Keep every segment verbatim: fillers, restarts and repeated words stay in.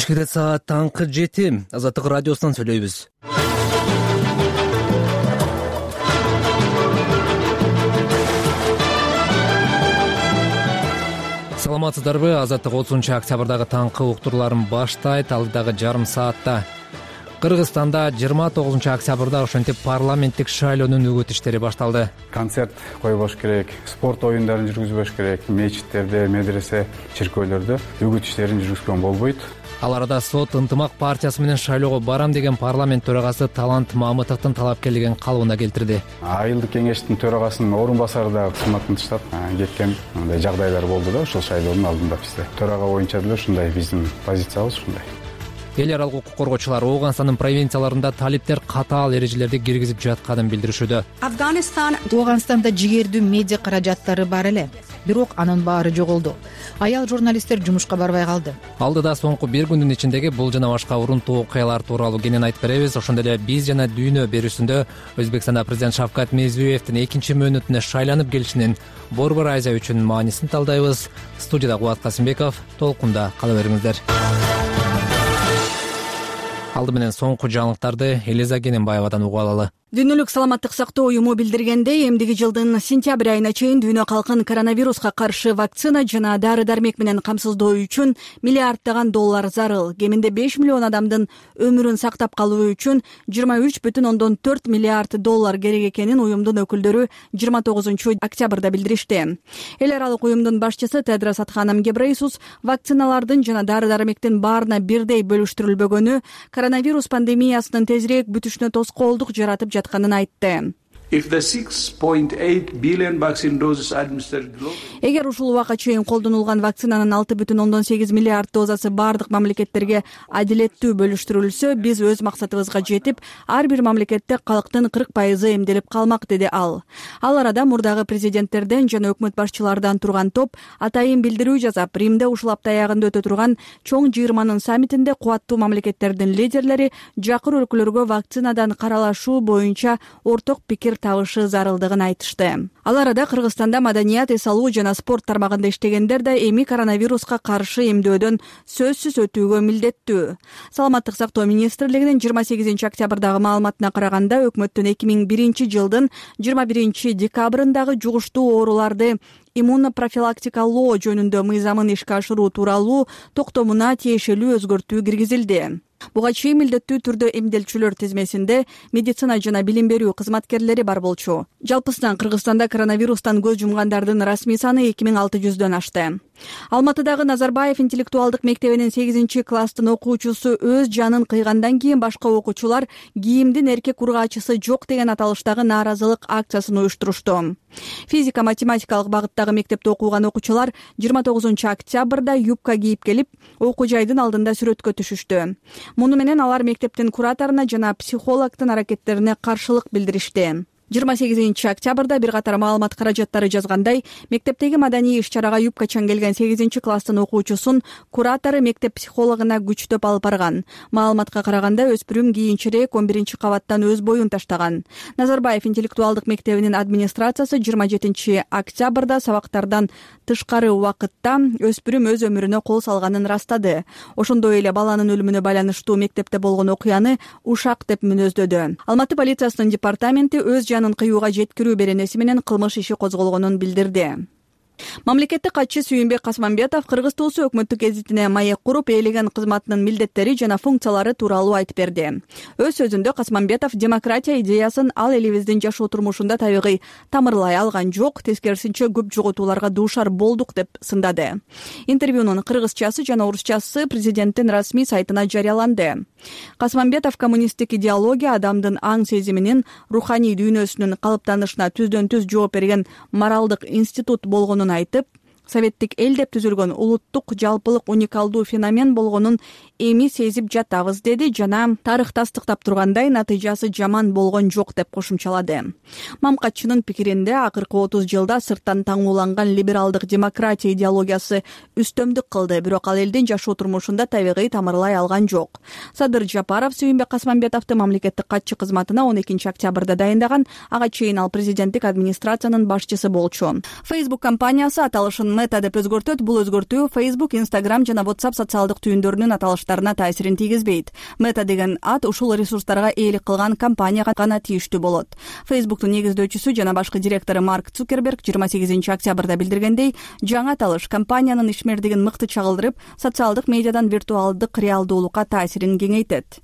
Бишкекте саат таңкы жети. Азаттык радиосунан сүйлөйбүз. Саламатсыздарбы? Азаттык отузунчу октябрдагы таңкы уктурларын баштайт. Алдыдагы жарым саатта Кыргызстанда жыйырма тогузунчу октябрда ошентип парламенттик шайлоонун үгүт иштери башталды. Концерт койбош керек, спорт оюндарын жүргүзбөш керек, мечиттерде, медресе, чиркөөлөрдө үгүт иштерин жүргүзгөн болбойт. Ал арада сот ынтымак партиясы менен шайлоого барам деген парламент төрагасы Талант Мамытовдун талапкерлигин калыбына келтирди. Айылдык кеңештин төрагасынын орун басары да кызматын таштап кеткен мындай жагдайлар болду да ошол шайлоонун алдында бизде. Төрага боюнча деле ушундай биздин позициябыз ушундай. Эл аралык укук коргоочулар Ооганстандын провинцияларында талиптер катаал эрежелерди киргизип жатканын билдиришүүдө. Афганистан Ооганстанда жигердүү медиа каражаттары бар эле, бирок анын баары жоголду. Аял журналисттер жумушка барбай калды. Алдыда соңку бир күндүн ичиндеги бул жана башка урунтуу окуялар тууралуу кенен айтып беребиз. Ошондой эле биз жана дүйнө берүүсүндө Өзбекстанда президент Шавкат Мирзиёевдин экинчи мөөнөтүнө шайланып келишинин Борбор Азия үчүн маанисин талдайбыз. Студияда Кубат Касымбеков, толкунда кала бериңиздер. Алды менен соңку жаңылыктарды Элиза Кененбаевадан угуп алалы. Дүйнөлүк саламаттык сактоо уюму билдиргендей, эмдиги жылдын сентябрь айына чейин дүйнө калкын коронавируска каршы вакцина жана дары-дармек менен камсыздоо үчүн миллиарддаган доллар зарыл. Кеминде беш миллион адамдын өмүрүн сактап калуу үчүн жыйырма үч бүтүн ондон төрт миллиард доллар керек экенин уюмдун өкүлдөрү жыйырма тогузунчу октябрда билдиришти. Эл аралык уюмдун башчысы Тедрос Адханом Гебрейсус вакциналардын жана дары-дармектин баарына бирдей бөлүштүрүлбөгөнү коронавирус пандемиясынын тезирээк бүтүшүнө тоскоолдук жаратып жатканын айтты. Эгер ушул убакка чейин колдонулган вакцинанын алты бүтүн ондон сегиз миллиард дозасы бардык мамлекеттерге адилеттүү бөлүштүрүлсө, биз өз максатыбызга жетип, ар бир мамлекетте калктын кырк пайызы эмделип калмак, деди ал. Ал арада мурдагы президенттерден жана өкмөт башчылардан турган топ атайын билдирүү жасап, Римде ушул апта аягында өтө турган чоң жыйырманын саммитинде кубаттуу мамлекеттердин лидерлери жакыр өлкөлөргө вакцинадан каралашуу боюнча орток пикир табышы зарылдыгын айтышты. Ал арада Кыргызстанда маданият, эс алуу жана спорт тармагында иштегендер да эми коронавируска каршы эмдөөдөн сөзсүз өтүүгө милдеттүү. Саламаттык сактоо министрлигинин жыйырма сегизинчи октябрдагы маалыматына караганда, өкмөттүн эки миң биринчи жылдын жыйырма биринчи декабрындагы жугуштуу ооруларды иммунопрофилактикалоо жөнүндө мыйзамын ишке ашыруу тууралуу токтомуна тиешелүү өзгөртүү киргизилди. Буга чейин милдеттүү түрдө эмделчүлөр тизмесинде медицина жана билим берүү кызматкерлери бар болчу. Жалпысынан Кыргызстанда коронавирустан көз жумгандардын расмий саны эки миң алты жүздөн ашты. Алматыдагы Назарбаев интеллектуалдык мектебинин сегизинчи класстын окуучусу өз жанын кыйгандан кийин башка окуучулар кийимдин эркек ургаачысы жок деген аталыштагы нааразылык акциясын уюштурушту. Физика математикалык багыттагы мектепте окуган окуучулар жыйырма тогузунчу октябрда юбка кийип келип, окуу жайдын алдында сүрөткө түшүштү. Муну менен алар мектептин кураторуна жана психологдун аракеттерине каршылык билдиришти. жыйырма сегизинчи октябрда бир катар маалымат каражаттары жазгандай, мектептеги маданий иш-чарага юбкачан келген сегизинчи класстын окуучусун куратору мектеп психологуна күчтөп алып барган. Маалыматка караганда, өспүрүм кийинчерээк он биринчи кабаттан өз боюн таштаган. Назарбаев интеллектуалдык мектебинин администрациясы жыйырма жетинчи октябрда сабактардан тышкары убакытта өспүрүм өз өмүрүнө кол салганын ырастады. Ошондой эле баланын өлүмүнө байланыштуу мектепте болгон окуяны ушак деп мүнөздөдү. Алматы полициясынын департаменти өз жанын кыюуга жеткирүү беренеси менен кылмыш иши козголгонун билдирди. Мамлекеттик катчы Сүйүнбек Касмамбетов Кыргыз туусу өкмөттүк гезитине маек куруп, ээлеген кызматынын милдеттери жана функциялары тууралуу айтып берди. Өз сөзүндө Касмамбетов демократия идеясын ал элибиздин жашоо турмушунда табигый тамырлай алган жок, тескерисинче көп жоготууларга дуушар болдук деп сындады. Интервьюнун кыргызчасы жана орусчасы президенттин расмий сайтына жарыяланды. Касмамбетов коммунисттик идеология адамдын аң сезиминин, руханий дүйнөсүнүн калыптанышына түздөн түз жооп берген моралдык институт болгонун айтып, советтик эл деп түзүлгөн улуттук жалпылык уникалдуу феномен болгонун эми сезип жатабыз, деди жана тарых тастыктап тургандай натыйжасы жаман болгон жок деп кошумчалады. Мамкатчынын пикиринде, акыркы отуз жылда сырттан таңууланган либералдык демократия идеологиясы үстөмдүк кылды, бирок ал элдин жашоо турмушунда табигый тамырлай алган жок. Садыр Жапаров Сүйүнбек Касмамбетовду мамлекеттик катчы кызматына он экинчи октябрда дайындаган, ага чейин ал президенттик администрациянын башчысы болчу. Facebook компаниясы аталышын Meta деп өзгөртөт. Бул өзгөртүү Facebook, Instagram жана WhatsApp социалдык түйүндөрүнүн аталыштарына таасирин тийгизбейт. Meta деген ат ушул ресурстарга ээлик кылган компанияга гана тийиштүү болот. Facebooктун негиздөөчүсү жана башкы директору Марк Цукерберг жыйырма сегизинчи октябрда билдиргендей, жаңы аталыш компаниянын ишмердигин мыкты чагылдырып, социалдык медиадан виртуалдык реалдуулукка таасирин кеңейтет.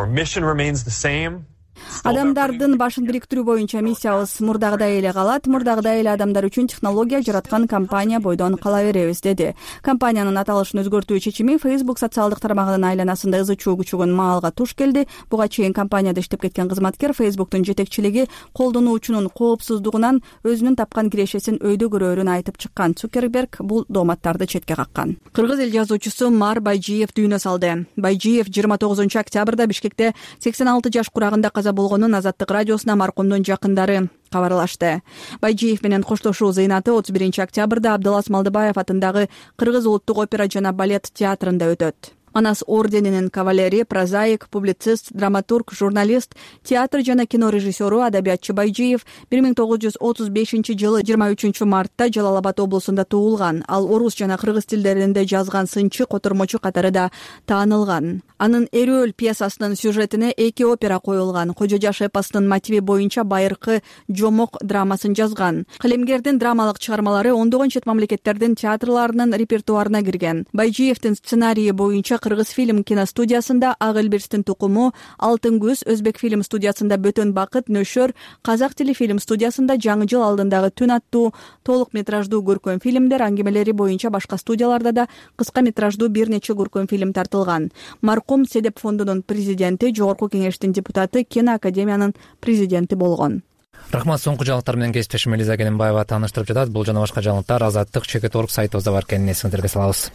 Адамдардын башын бириктирүү боюнча миссиябыз мурдагыдай эле калат. Мурдагыдай эле адамдар үчүн технология жараткан компания бойдон кала беребиз, деди. Компаниянын аталышын өзгөртүү чечими Facebook социалдык тармагынын айланасында ызы чуу күчөгөн маалга туш келди. Буга чейин компанияда иштеп кеткен кызматкер Facebooktун жетекчилиги колдонуучунун коопсуздугунан өзүнүн тапкан кирешесин өйдө көрөөрүн айтып чыккан. Цукерберг бул дооматтарды четке каккан. Кыргыз эл жазуучусу Мар Байжиев дүйнө салды. Байжиев жыйырма тогузунчу октябрда Бишкекте сексен алты жаш курагында болгонун Азаттык радиосуна маркумдун жакындары кабарлашты. Байжиев менен коштошуу зыйнаты отуз биринчи октябрда Абдылас Малдыбаев атындагы Кыргыз улуттук опера жана балет театрында өтөт. Манас орденинин кавалери, прозаик, публицист, драматург, журналист, театр жана кино режиссеру, адабиятчы Байжиев бир миң тогуз жүз отуз бешинчи жылы жыйырма үчүнчү мартта Жалал Абад облусунда туулган. Ал орус жана кыргыз тилдеринде жазган сынчы, котормочу катары да таанылган. Анын Эрөөл пьесасынын сюжетине эки опера коюлган. Кожо жаш эпостун мотиви боюнча байыркы Жомок драмасын жазган. Калемгердин драмалык чыгармалары ондогон чет мамлекеттердин театрларынын репертуарына кирген. Байжиевдин сценарийи боюнча Кыргыз фильм киностудиясында Ак Элбирстин тукуму, Алтын көз, Өзбек фильм студиясында Бөтөн бакыт, Нөшөр, Казак тили фильм студиясында Жаңы жыл алдындагы түн аттуу толук метраждуу көркөм фильмдер, аңгемелери боюнча башка студияларда да кыска метраждуу бир нече көркөм фильм тартылган. Маркум Седеп фондунун президенти, Жогорку кеңештин депутаты, Кино академиянын президенти болгон. Рахмат. Соңку жаңылыктар менен кесиптешим Элиза Кененбаева тааныштырып жатат. Бул жана башка жаңылыктар Азаттык чекит орг сайтыбызда бар экенин эсиңиздерге салабыз.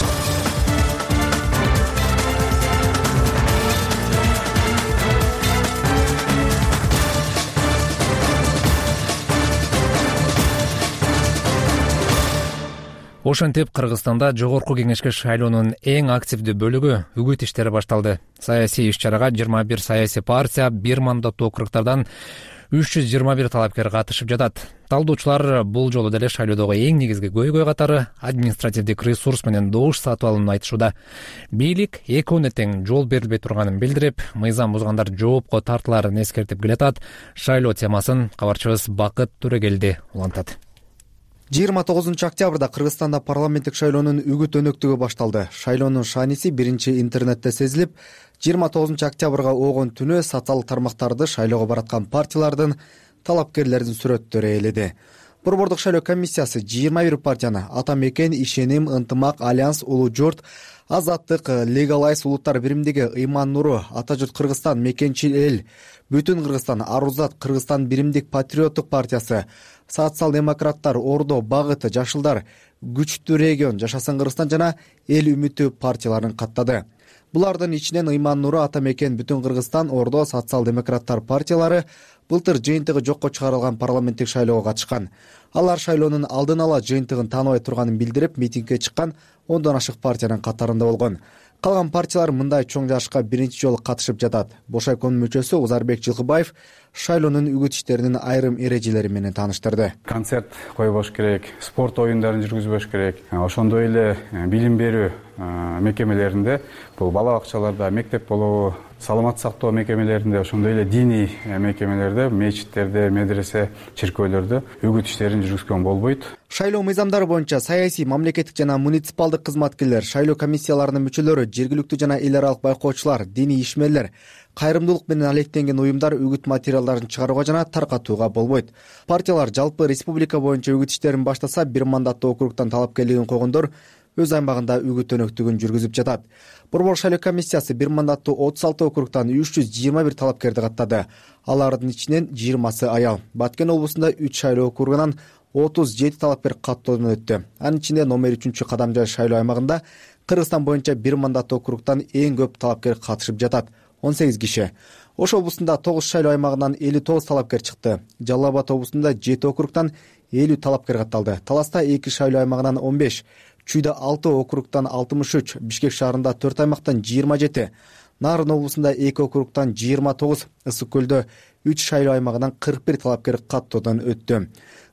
Ошентип, Кыргызстанда жогорку кеңешке шайлоонун эң активдүү бөлүгү үгүт иштери башталды. Саясий иш-чарага жыйырма бир саясий партия, бир мандаттуу округдардан үч жүз жыйырма бир талапкер катышып жатат. Талдоочулар бул жолу деле шайлоодогу эң негизги көйгөй катары административдик ресурс менен добуш сатып алууну айтышууда. Бийлик экөөнө тең жол берилбей турганын билдирип, мыйзам бузгандар жоопко тартыларын эскертип келатат. Шайлоо темасын кабарчыбыз Бакыт Төрөгелди улантат. жыйырма тогузунчу октябрда Кыргызстанда парламенттик шайлоонун үгүт өнөктүгү башталды. Шайлоонун шааниси биринчи интернетте сезилип, жыйырма тогузунчу октябрга оогон түнү социалдык тармактарды шайлоого бараткан партиялардын, талапкерлердин сүрөттөрү ээледи. Борбордук шайлоо комиссиясы жыйырма бир партияны Ата Мекен, Ишеним, Ынтымак, Альянс, Улуу журт, Азаттык, Легалайз, Улуттар биримдиги, Ыйман Нуру, Ата журт Кыргызстан, Мекенчил эл, Бүтүн Кыргызстан, Арузат, Кыргызстан биримдик патриоттук партиясы, Социал-демократтар, Ордо, Багыт, Жашылдар, Күчтүү регион, Жашасын Кыргызстан жана Эл үмүтү партияларын каттады. Булардын ичинен Ыйман Нуру, Ата Мекен, Бүтүн Кыргызстан, Ордо, Социал-демократтар партиялары былтыр жыйынтыгы жокко чыгарылган парламенттик шайлоого катышкан. Алар шайлоонун алдын ала жыйынтыгын тааныбай турганын билдирип, митингге чыккан ондон ашык партиянын катарында болгон. Калган партиялар мындай чоң жашка биринчи жолу катышып жатат. Бошайкомдун мүчөсү Узарбек Жылкыбаев шайлоонун үгүт иштеринин айрым эрежелери менен тааныштырды. Концерт койбош керек, спорт оюндарын жүргүзбөш керек. Ошондой эле билим берүү мекемелеринде, бул бала бакчаларда, мектеп болобу, саламат сактоо мекемелеринде, ошондой эле диний мекемелерде, мечиттерде, медресе, чиркөөлөрдө үгүт иштерин жүргүзгөн болбойт. Шайлоо мыйзамдары боюнча саясий, мамлекеттик жана муниципалдык кызматкерлер, шайлоо комиссияларынын мүчөлөрү, жергиликтүү жана эл аралык байкоочулар, диний ишмерлер, кайрымдуулук менен алектенген уюмдар үгүт материалдарын чыгарууга жана таркатууга болбойт. Партиялар жалпы республика боюнча үгүт иштерин баштаса, бир мандаттуу округтан талапкерлигин койгондор өз аймагында үгүт өнөктүгүн жүргүзүп жатат. Борбор шайлоо комиссиясы бир мандаттуу отуз алты округтан үч жүз жыйырма бир талапкерди каттады. Алардын ичинен жыйырмасы аял. Баткен облусунда үч шайлоо округунан отуз жети талапкер каттоодон өттү. Анын ичинде номер үчүнчү Кадамжай шайлоо аймагында Кыргызстан боюнча бир мандаттуу округтан эң көп талапкер катышып жатат, он сегиз киши. Ош облусунда тогуз шайлоо аймагынан элүү тогуз талапкер чыкты. Жалал Абад облусунда жети округтан элүү талапкер катталды. Таласта эки шайлоо аймагынан он беш, Чүйдө алты округтан алтымыш үч, Бишкек шаарында төрт аймактан жыйырма жети, Нарын облусунда эки округтан жыйырма тогуз, Ысык көлдө үч шайлоо аймагынан кырк бир талапкер каттоодон өттү.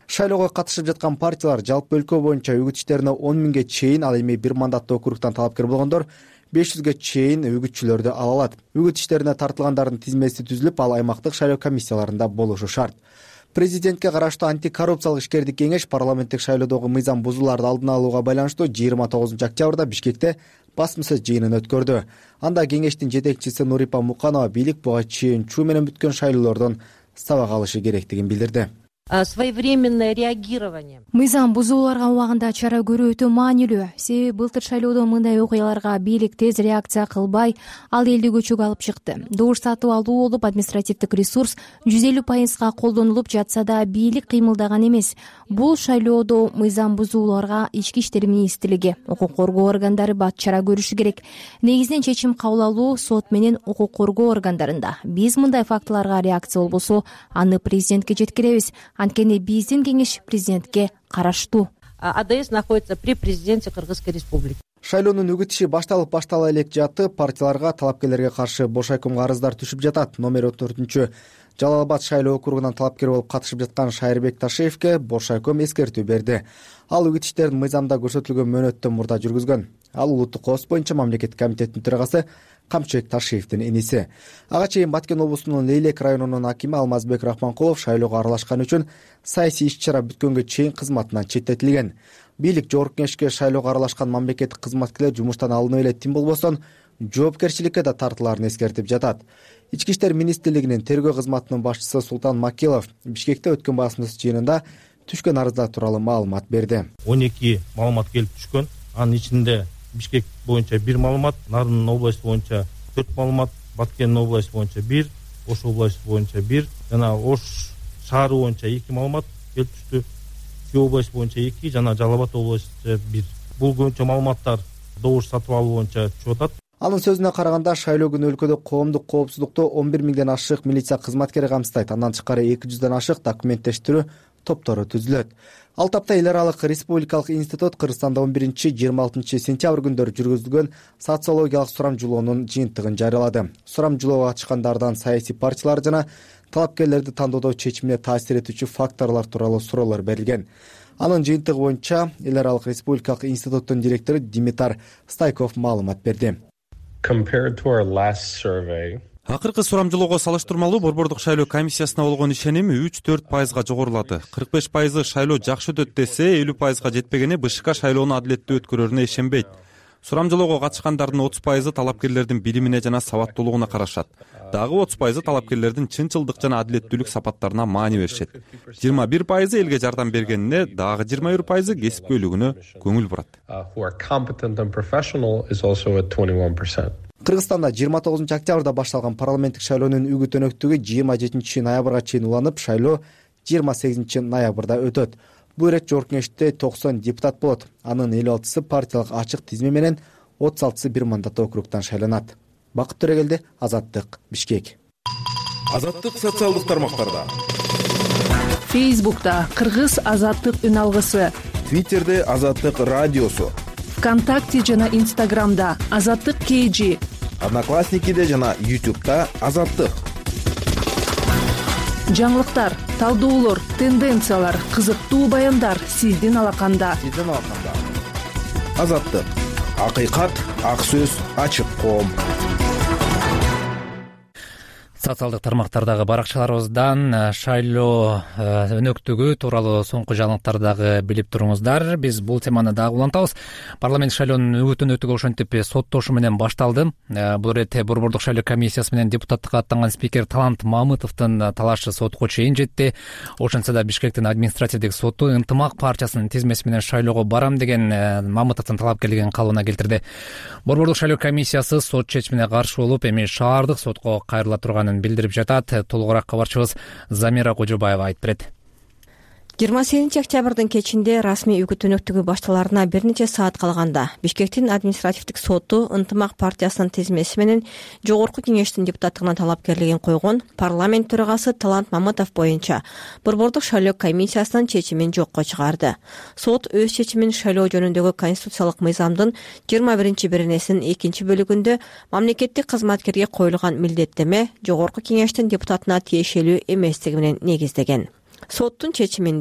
Шайлоого катышып жаткан партиялар жалпы өлкө боюнча үгүт иштерине он миңге чейин, ал эми бир мандаттуу округтан талапкер болгондор беш жүзгө чейин үгүтчүлөрдү ала алат. Үгүт иштерине тартылгандардын тизмеси түзүлүп, ал аймактык шайлоо комиссияларында болушу шарт. Президентке караштуу антикоррупциялык ишкердик кеңеш парламенттик шайлоодогу мыйзам бузууларды алдын алууга байланыштуу жыйырма тогузунчу октябрда Бишкекте басмасөз жыйынын өткөрдү. Анда кеңештин жетекчиси Нурипа Муканова бийлик буга чейин чуу менен бүткөн шайлоолордон сабак алышы керектигин билдирди. Своевременное реагирование. Мыйзам бузууларга убагында чара көрүү өтө маанилүү. Себеби былтыр шайлоодо мындай окуяларга бийлик тез реакция кылбай, ал элди көчөгө алып чыкты. Добуш сатып алуу болуп, административдик ресурс жүз элүү пайызга колдонулуп жатса да бийлик кыймылдаган эмес. Бул шайлоодо мыйзам бузууларга ички иштер министрлиги, укук коргоо органдары бат чара көрүшү керек. Негизинен чечим кабыл алуу сот менен укук коргоо органдарында. Биз мындай фактыларга реакция болбосо, аны президентке жеткиребиз. Анткени биздин кеңеш президентке караштуу. АДС находится при президенте Кыргызской республики. Шайлоонун үгүт иши башталып баштала элек жатып, партияларга, талапкерлерге каршы бош айкымга арыздар түшүп жатат. Номер он төртүнчү Жалал Абад шайлоо округунан талапкер болуп катышып жаткан Шайырбек Ташиевке бош айкым эскертүү берди. Ал үгүт иштерин мыйзамда көрсөтүлгөн мөөнөттөн мурда жүргүзгөн. Ал улуттук коопсуздук боюнча мамлекеттик комитеттин төрагасы Камчыбек Ташиевдин иниси. Ага чейин Баткен облусунун Лейлек районунун акими Алмазбек Рахманкулов шайлоого аралашкан үчүн саясий иш-чара бүткөнгө чейин кызматынан четтетилген. Бийлик жогорку кеңешке шайлоого аралашкан мамлекеттик кызматкерлер жумуштан алынып эле тим болбостон жоопкерчиликке да тартылаарын эскертип жатат. Ички иштер министрлигинин тергөө кызматынын башчысы Султан Макилов Бишкекте өткөн басмасөз жыйынында түшкөн арыздар тууралуу маалымат берди. он эки маалымат келип түшкөн. Анын ичинде Бишкек боюнча бир маалымат, Нарын областы боюнча төрт маалымат, Баткен областы боюнча бир, Ош областы боюнча бир, жана Ош шаары боюнча эки маалымат келип түштү. Чүй областы боюнча эки, жана Жалал Абад областы бир. Бул боюнча маалыматтар добуш сатып алуу боюнча чыгып атат. Анын сөзүнө караганда, шайлоо күнү өлкөдө коомдук коопсуздукту он бир миңден ашык милиция кызматкери камсыздайт. Андан тышкары эки жүздөн ашык документтештирүү топтору түзүлөт. Ал тапта эл аралык республикалык институт Кыргызстанда он биринчи жыйырма алтынчы сентябрь күндөрү жүргүзүлгөн социологиялык сурамжылоонун жыйынтыгын жарыялады. Сурамжылоого катышкандардан саясий партиялар жана талапкерлерди тандоодо чечимине таасир этүүчү факторлор тууралуу суроолор берилген. Анын жыйынтыгы боюнча эл аралык республикалык институттун директору Димитар Стайков маалымат берди. Акыркы сурамжылоого салыштырмалуу Борбордук шайлоо комиссиясына болгон ишеним үч төрт пайызга жогорулады. кырк беш пайызы шайлоо жакшы өтөт десе, элүү пайызга жетпегени БШК шайлоону адилеттүү өткөрөрүнө ишенбейт. Сурамжылоого катышкандардын отуз пайызы талапкерлердин билимине жана сабаттуулугуна карашат. Дагы отуз пайызы талапкерлердин чынчылдык жана адилеттүүлүк сапаттарына маани беришет. жыйырма бир пайызы элге жардам бергенине, дагы жыйырма бир пайызы кесипкөйлүгүнө көңүл бурат. Кыргызстанда жыйырма тогузунчу октябрда башталган парламенттик шайлоонун үгүт өнөктүгү жыйырма жетинчи ноябрга чейин уланып, шайлоо жыйырма сегизинчи ноябрда өтөт. Бул ирет жогорку кеңеште токсон депутат болот. Анын элүү алтысы партиялык ачык тизме менен, отуз алтысы бир мандаттуу округтан шайланат. Бакыт Төрөгелди, Азаттык, Бишкек. Азаттык социалдык тармактарда. Фейсбукта Кыргыз Азаттык үн алгысы, Твиттерде Азаттык радиосу, ВКонтакте жана Инстаграмда Азаттык кей жи, Одноклассникиде жана Ютубта Азаттык. Жаңылыктар, талдоолор, тенденциялар, кызыктуу баяндар сиздин алаканда. Сиздин алаканда. Азаттык. Акыйкат, ак сөз, ачык коом. Социалдык тармактардагы баракчаларыбыздан шайлоо өнөктүгү тууралуу соңку жаңылыктарды дагы билип туруңуздар. Биз бул теманы дагы улантабыз. Парламент шайлоонун үгүт өнөктүгү ошентип соттошу менен башталды. Бул иретте Борбордук шайлоо комиссиясы менен депутаттыкка аттанган спикер Талант Мамытовдун талашы сотко чейин жетти. Ошентсе да Бишкектин административдик соту Ынтымак партиясынын тизмеси менен шайлоого барам деген Мамытовдун талапкерлигин калыбына келтирди. Борбордук шайлоо комиссиясы сот чечимине каршы болуп, эми шаардык сотко кайрыла турганын билдирип жатат. Толугураак кабарчыбыз Замира Кожобаева айтып берет. жыйырма сегизинчи октябрдын кечинде расмий үгүт өнөктүгү башталарына бир нече саат калганда Бишкектин административдик соту Ынтымак партиясынын тизмеси менен жогорку кеңештин депутаттыгына талапкерлигин койгон парламент төрагасы Талант Мамытов боюнча Борбордук шайлоо комиссиясынын чечимин жокко чыгарды. Сот өз чечимин шайлоо жөнүндөгү конституциялык мыйзамдын жыйырма биринчи беренесинин экинчи бөлүгүндө мамлекеттик кызматкерге коюлган милдеттеме жогорку кеңештин депутатына тиешелүү эместиги менен негиздеген. Соттун чечиминде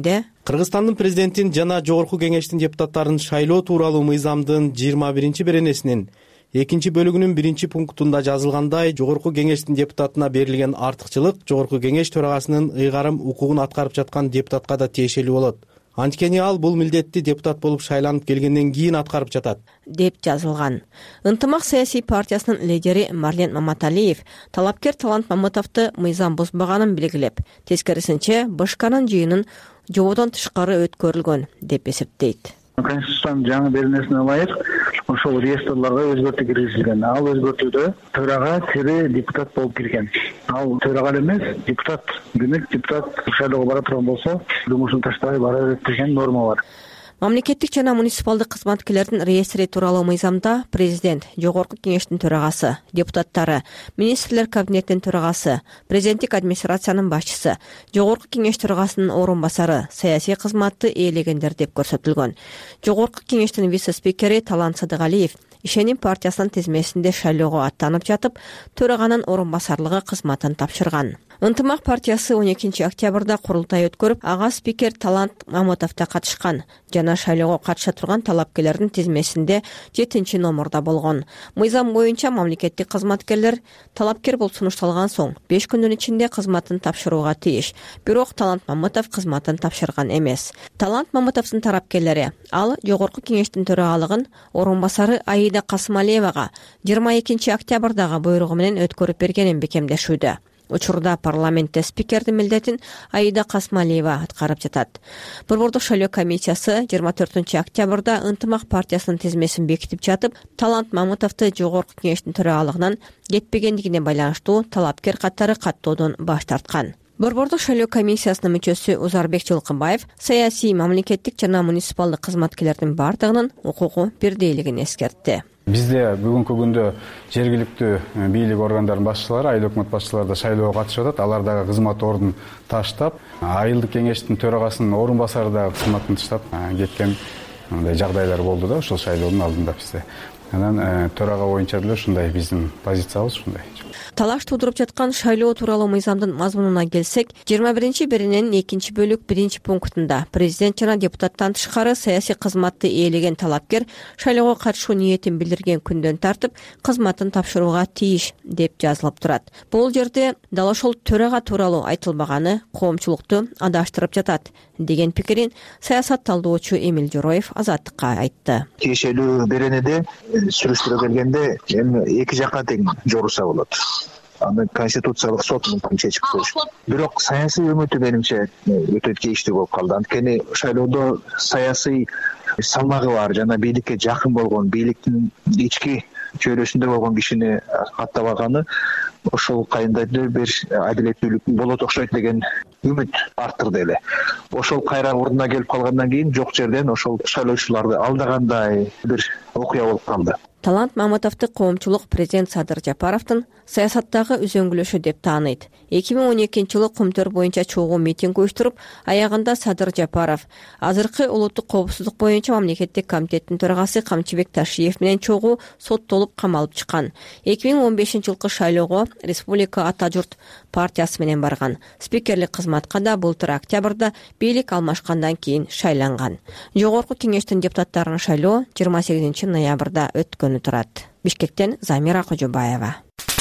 Кыргызстандын президентин жана жогорку кеңештин депутаттарын шайлоо тууралуу мыйзамдын жыйырма биринчи беренесинин экинчи бөлүгүнүн биринчи пунктунда жазылгандай, жогорку кеңештин депутатына берилген артыкчылык жогорку кеңеш төрагасынын ыйгарым укугун аткарып жаткан депутатка да тиешелүү болот. Анткени ал бул милдетти депутат болуп шайланып келгенден кийин аткарып жатат, деп жазылган. Ынтымак саясий партиясынын лидери Марлен Маматалиев талапкер Талант Мамытовду мыйзам бузбаганын белгилеп, тескерисинче БШКнын жыйынын жободон тышкары өткөрүлгөн деп эсептейт. Конституциянын жаңы беренесине ылайык ошол реестрларга өзгөртүү киргизилген. Ал өзгөртүүдө төрага тире депутат болуп кирген. Ал төрага эмес, депутат. Демек, депутат шайлоого бара турган болсо, жумушун таштабай бара берет деген норма бар. Мамлекеттик жана муниципалдык кызматкерлердин реестри тууралуу мыйзамда президент, жогорку кеңештин төрагасы, депутаттары, министрлер кабинетинин төрагасы, президенттик администрациянын башчысы, жогорку кеңеш төрагасынын орун басары саясий кызматты ээлегендер деп көрсөтүлгөн. Жогорку кеңештин вице-спикери Талант Садыгалиев Ишеним партиясынын тизмесинде шайлоого аттанып жатып, төраганын орун басарлыгы кызматын тапшырган. Ынтымак партиясы он экинчи октябрда курултай өткөрүп, ага спикер Талант Мамытов да катышкан жана шайлоого катыша турган талапкерлердин тизмесинде жетинчи номурда болгон. Мыйзам боюнча мамлекеттик кызматкерлер талапкер болуп сунушталган соң беш күндүн ичинде кызматын тапшырууга тийиш. Бирок Талант Мамытов кызматын тапшырган эмес. Талант Мамытовдун тарапкерлери ал жогорку кеңештин төрагалыгын орун басары Аида Касымалиевага жыйырма экинчи октябрдагы буйругу менен өткөрүп бергенин бекемдешүүдө. Учурда парламентте спикердин милдетин Аида Касымалиева аткарып жатат. Борбордук шайлоо комиссиясы жыйырма төртүнчү октябрда Ынтымак партиясынын тизмесин бекитип жатып, Талант Мамытовду жогорку кеңештин төрагалыгынан кетпегендигине байланыштуу талапкер катары каттоодон баш тарткан. Борбордук шайлоо комиссиясынын мүчөсү Узарбек Чулкынбаев саясий, мамлекеттик жана муниципалдык кызматкерлердин бардыгынын укугу бирдейлигин эскертти. Бизде бүгүнкү күндө жергиликтүү бийлик органдарынын башчылары, айыл өкмөт башчылары да шайлоого катышып атат. Алар дагы кызмат ордун таштап, айылдык кеңештин төрагасынын орун басары дагы кызматын таштап кеткен мындай жагдайлар болду да ошол шайлоонун алдында бизде. Анан төрага боюнча деле ушундай биздин позициябыз ушундай. Талаш туудуруп жаткан шайлоо тууралуу мыйзамдын мазмунуна келсек, жыйырма биринчи берененин экинчи бөлүк биринчи пунктунда президент жана депутаттан тышкары саясий кызматты ээлеген талапкер шайлоого катышуу ниетин билдирген күндөн тартып кызматын тапшырууга тийиш деп жазылып турат. Бул жерде дал ошол төрага тууралуу айтылбаганы коомчулукту адаштырып жатат деген пикирин саясат талдоочу Эмил Жороев Азаттыкка айтты. Тиешелүү беренеде сүрүштүрө келгенде эми эки жакка тең жоруса болот. Аны конституциялык сот мүмкүн чечип коюш. Бирок саясий өмүтү менимче өтө тийиштүү болуп калды. Анткени шайлоодо саясий салмагы бар жана бийликке жакын болгон, бийликтин ички чөйрөсүндө болгон кишини каттабаганы ошол кайындайды бир адилеттүүлүк болот окшойт деген үмүт арттырды эле. Ошол кайра ордуна келип калгандан кийин жок жерден ошол шайлоочуларды алдагандай бир окуя болуп калды. Талант Мамытовду коомчулук президент Садыр Жапаровдун саясаттагы үзөңгүлөшү деп тааныйт. эки миң он экинчи жылы Кумтөр боюнча чогуу митинг уюштуруп, аягында Садыр Жапаров азыркы улуттук коопсуздук боюнча мамлекеттик комитеттин төрагасы Камчыбек Ташиев менен чогуу соттолуп камалып чыккан. эки миң он бешинчи жылкы шайлоого Республика Ата журт партиясы менен барган. Спикерлик кызматка да былтыр октябрда бийлик алмашкандан кийин шайланган. Жогорку кеңештин депутаттарынын шайлоо жыйырма сегизинчи ноябрда өткөнү турат. Бишкектен Замира Кожобаева.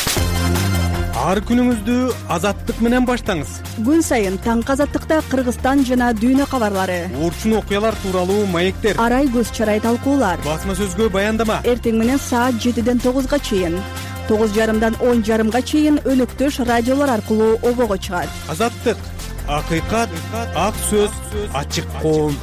Ар күнүңүздү Азаттык менен баштаңыз. Күн сайын таңкы Азаттыкта Кыргызстан жана дүйнө кабарлары, урчун окуялар тууралуу маектер, арай көз чарай талкуулар, басма сөзгө баяндама. Эртең менен саат жетиден тогузга чейин, тогуз жарымдан он жарымга чейин өнөктөш радиолор аркылуу обого чыгат. Азаттык, акыйкат, ак сөз, ачык коом.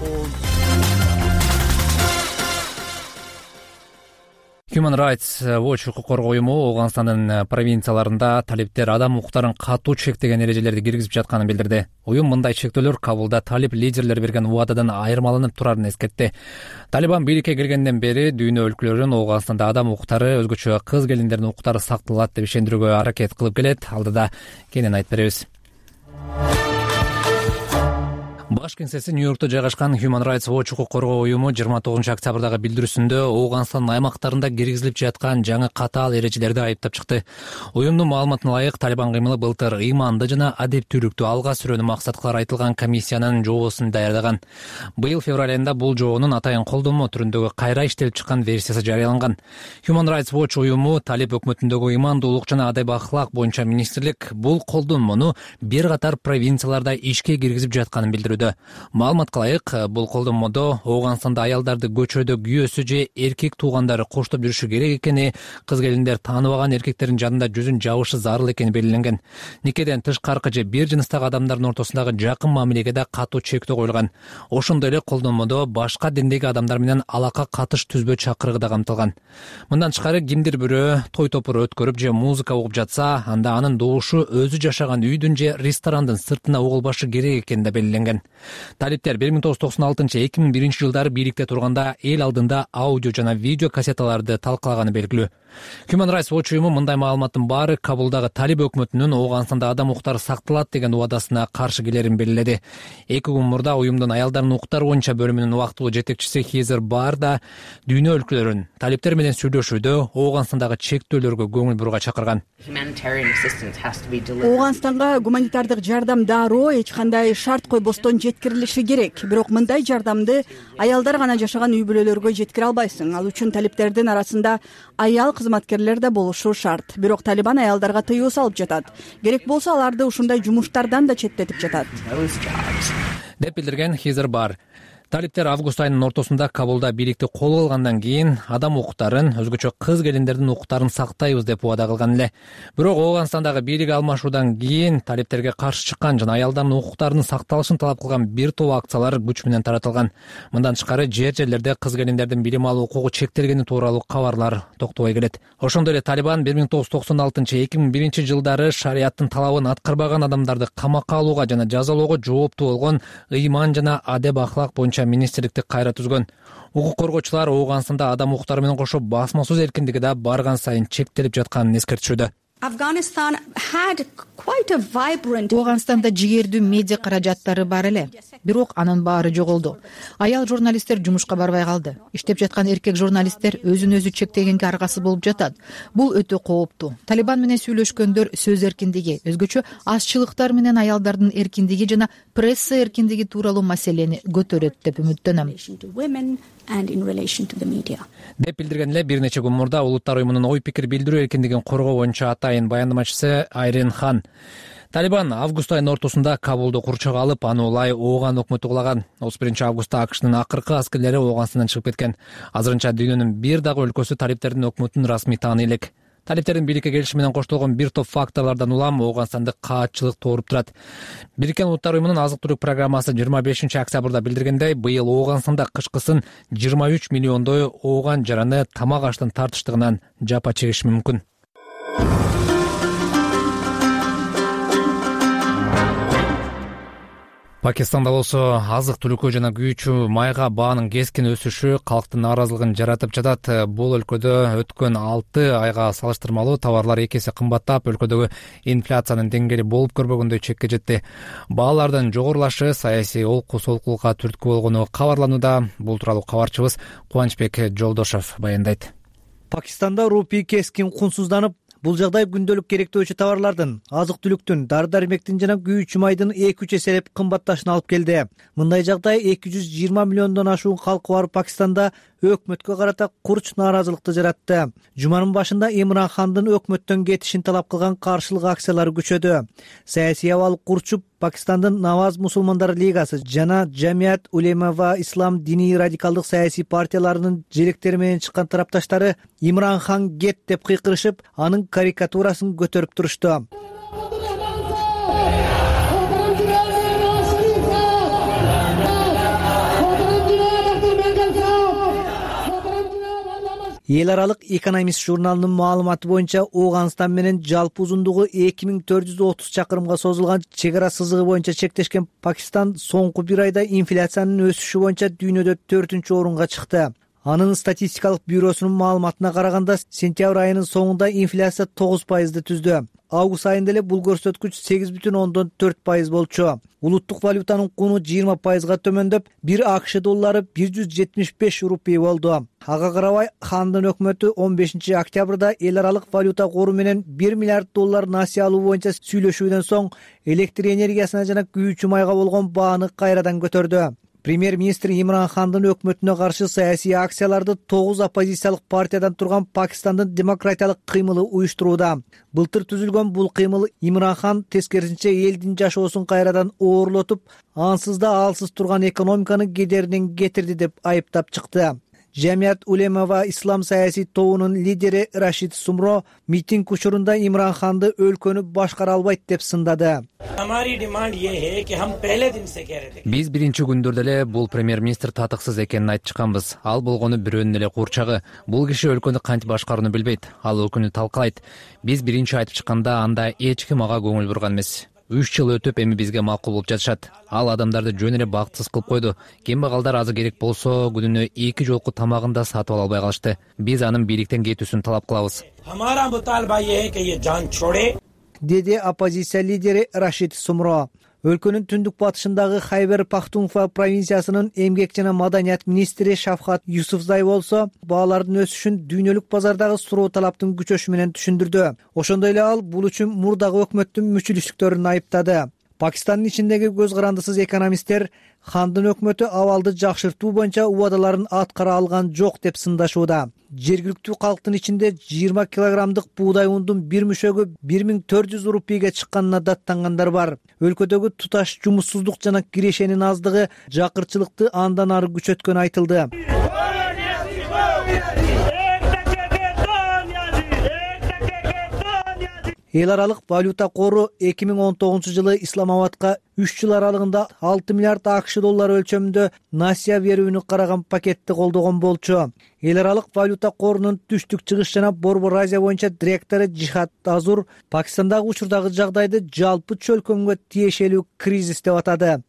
Human Rights Watch укук коргоо уюму Ооганстандын провинцияларында талиптер адам укуктарын катуу чектеген эрежелерди киргизип жатканын билдирди. Уюм мындай чектөөлөр Кабулда талип лидерлер берген убададан айырмаланып турарын эскертти. Талибан бийликке келгенден бери дүйнө өлкөлөрүн Ооганстанда адам укуктары, өзгөчө кыз келиндердин укуктары сакталат деп ишендирүүгө аракет кылып келет. Алдыда кенен айтып беребиз. Баш кеңсеси Нью-Йоркто жайгашкан Human Rights Watch укук коргоо уюму жыйырма тогузунчу октябрдагы билдирүүсүндө Ооганстандын аймактарында киргизилип жаткан жаңы катаал эрежелерди айыптап чыкты. Уюмдун маалыматына ылайык, Талибан кыймылы былтыр ыйманды жана адептүүлүктү алга сүрөөнү максат кылар айтылган комиссиянын жобосун даярдаган. Быйыл февраль айында бул жобонун атайын колдонмо түрүндөгү кайра иштелип чыккан версиясы жарыяланган. Human Rights Watch уюму Талиб өкмөтүндөгү ыймандуулук жана адеп ахлак боюнча министрлик бул колдонмону бир катар провинцияларда ишке киргизип жатканын билдирүүдө. Маалыматка ылайык, бул колдонмодо Ооганстанда аялдарды көчөдө күйөөсү же эркек туугандары коштоп жүрүшү керек экени, кыз келиндер тааныбаган эркектердин жанында жүзүн жабышы зарыл экени белгиленген. Никеден тышкаркы же бир жыныстагы адамдардын ортосундагы жакын мамилеге да катуу чектөө коюлган. Ошондой эле колдонмодо башка диндеги адамдар менен алака катыш түзбө чакырыгы да камтылган. Мындан тышкары кимдир бирөө той топур өткөрүп же музыка угуп жатса, анда анын добушу өзү жашаган үйдүн же ресторандын сыртына угулбашы керек экени да белгиленген. Талиптер бир миң тогуз жүз токсон алтынчы эки миң биринчи жылдары бийликте турганда эл алдында аудио жана видео кассеталарды талкалаганы белгилүү. Human Rights Watch уюму мындай маалыматтын баары Кабулдагы Талиб өкмөтүнүн Ооганстанда адам укуктары сакталат деген убадасына каршы келерин белгиледи. Эки күн мурда уюмдун аялдардын укуктары боюнча бөлүмүнүн убактылуу жетекчиси Хизер Бар да дүйнө өлкөлөрүн талиптер менен сүйлөшүүдө Ооганстандагы чектөөлөргө көңүл бурууга чакырган. Ооганстанга гуманитардык жардам дароо эч кандай шарт койбостон жеткирилиши керек. Бирок мындай жардамды аялдар гана жашаган үй бүлөлөргө жеткире албайсың. Ал үчүн талиптердин арасында аял кызматкерлер да болушу шарт. Бирок Талибан аялдарга тыюу салып жатат. Керек болсо аларды ушундай жумуштардан да четтетип жатат, деп билдирген Хизер Бар. Талиптер август айынын ортосунда Кабулда бийликти колго алгандан кийин адам укуктарын, өзгөчө кыз келиндердин укуктарын сактайбыз деп убада кылган эле. Бирок Ооганстандагы бийлик алмашуудан кийин талиптерге каршы чыккан жана аялдардын укуктарынын сакталышын талап кылган бир топ акциялар күч менен таратылган. Мындан тышкары жер жерлерде кыз келиндердин билим алуу укугу чектелгени тууралуу кабарлар токтобой келет. Ошондой эле Талибан бир миң тогуз жүз токсон алтынчы эки миң биринчи жылдары шариаттын талабын аткарбаган адамдарды камакка алууга жана жазалоого жооптуу болгон ыйман жана адеп ахлак боюнча министрликти кайра түзгөн. Укук коргоочулар Ооганстанда адам укуктары менен кошо басма сөз эркиндиги да барган сайын чектелип жатканын эскертишүүдө. Ооганстанда жигердүү медиа каражаттары бар эле, бирок анын баары жоголду. Аял журналисттер жумушка барбай калды. Иштеп жаткан эркек журналисттер өзүн өзү чектегенге аргасы болуп жатат. Бул өтө кооптуу. Талибан менен сүйлөшкөндөр сөз эркиндиги, өзгөчө азчылыктар менен аялдардын эркиндиги жана пресса эркиндиги тууралуу маселени көтөрөт деп үмүттөнөм, деп билдирген эле бир нече күн мурда Улуттар уюмунун ой пикир билдирүү эркиндигин коргоо боюнча атайын баяндамачысы Айрен Хан. Талибан август айынын ортосунда Кабулду курчак алып, аны улай Ооган өкмөтү кулаган. отуз биринчи августта АКШнын акыркы аскерлери Ооганстандан чыгып кеткен. Азырынча дүйнөнүн бир дагы өлкөсү талиптердин өкмөтүн расмий тааный элек. Талиптердин бийликке келиши менен коштолгон бир топ факторлордон улам Ооганстанды каатчылык тооруп турат. Бириккен Улуттар уюмунун азык-түлүк программасы жыйырма бешинчи октябрда билдиргендей, быйыл Ооганстанда кышкысын жыйырма үч миллиондой ооган жараны тамак аштын тартыштыгынан жапа чегиши мүмкүн. Пакистанда болсо азык-түлүккө жана күйүүчү майга баанын кескин өсүшү калктын нааразылыгын жаратып жатат. Бул өлкөдө өткөн алты айга салыштырмалуу товарлар эки эсе кымбаттап, өлкөдөгү инфляциянын деңгээли болуп көрбөгөндөй чекке жетти. Баалардын жогорулашы саясий олку-солкулукка түрткү болгону кабарланууда. Бул тууралуу кабарчыбыз Кубанычбек Жолдошов баяндайт. Пакистанда рупий кескин кунсузданып, бул жагдай күндөлүк керектөөчү товарлардын, азык-түлүктүн, дары-дармектин жана күйүүчү майдын эки үч эселеп кымбатташына алып келди. Мындай жагдай эки жүз жыйырма миллиондон ашуун калкы бар Пакистанда өкмөткө карата курч нааразылыкты жаратты. Жуманын башында Имран Хандын өкмөттөн кетишин талап кылган каршылык акциялары күчөдү. Саясий абал курчуп, Пакистандын Наваз мусулмандар лигасы жана Жамият Улема ва Ислам диний радикалдык саясий партияларынын желектери менен чыккан тарапташтары Имран Хан кет деп кыйкырышып, анын карикатурасын көтөрүп турушту. Эл аралык Экономист журналынын маалыматы боюнча Ооганстан менен жалпы узундугу эки миң төрт жүз отуз чакырымга созулган чек ара сызыгы боюнча чектешкен Пакистан соңку бир айда инфляциянын өсүшү боюнча дүйнөдө төртүнчү орунга чыкты. Анын статистикалык бюросунун маалыматына караганда, сентябрь айынын соңунда инфляция тогуз пайызды түздү. август айында эле бул көрсөткүч сегиз бүтүн ондон төрт пайыз болчу. Улуттук валютанын куну жыйырма пайызга төмөндөп, бир АКШ доллары бир жүз жетимиш беш рупий болду. Ага карабай, Хандын өкмөтү он бешинчи октябрда эл аралык валюта кору менен бир миллиард доллар насыя алуу боюнча сүйлөшүүдөн соң электр энергиясына жана күйүүчү майга болгон бааны кайрадан көтөрдү. Премьер-министр Имран Хандын өкмөтүнө каршы саясий акцияларды тогуз оппозициялык партиядан турган Пакистандын демократиялык кыймылы уюштурууда. Былтыр түзүлгөн бул кыймыл Имран Хан тескерисинче элдин жашоосун кайрадан оорлотуп, ансыз да алсыз турган экономиканы кедеринен кетирди деп айыптап чыкты. Жамият улема ва ислам саясий тобунун лидери Рашид Сумро митинг учурунда Имран Ханды өлкөнү башкара албайт деп сындады. Биз биринчи күндөрдө эле бул премьер-министр татыксыз экенин айтып чыкканбыз. Ал болгону бирөөнүн эле куурчагы. Бул киши өлкөнү кантип башкарууну билбейт. Ал өлкөнү талкалайт. Биз биринчи айтып чыкканда анда эч ким ага көңүл бурган эмес. үч жыл өтүп эми бизге макул болуп жатышат. Ал адамдарды жөн эле бактысыз кылып койду. Кембагалдар азы керек болсо күнүнө эки жолку тамагын да сатып ала албай калышты. Биз анын бийликтен кетүүсүн талап кылабыз. Деди оппозиция лидери Рашид Сумро. Өлкөнүн түндүк батышындагы Хайбер Пахтунхва провинциясынын эмгек жана маданият министри Шафкат Юсуфзай болсо, баалардын өсүшүн дүйнөлүк базардагы суроо талаптын күчөшү менен түшүндүрдү. Ошондой эле ал бул үчүн мурдагы өкмөттүн мүчүлүштүктөрүн айыптады. Пакистандын ичиндеги көз карандысыз экономисттер Хандын өкмөтү абалды жакшыртуу боюнча убадаларын аткара алган жок деп сындашууда. Жергиликтүү калктын ичинде жыйырма килограммдык буудай ундун бир мүшөгү бир миң төрт жүз рупийге чыкканына даттангандар бар. Өлкөдөгү туташ жумушсуздук жана кирешенин аздыгы жакырчылыкты андан ары күчөткөнү айтылды. Эл аралык валюта кору эки миң он тогузунчу жылы Исламабадка үч жыл аралыгында алты миллиард АКШ доллары өлчөмүндө насыя берүүнү караган пакетти колдогон болчу. Эл аралык валюта корунун түштүк чыгыш жана Борбор Азия боюнча директору Джихад Азур Пакистандагы учурдагы жагдайды жалпы чөлкөмгө тиешелүү кризис деп атады.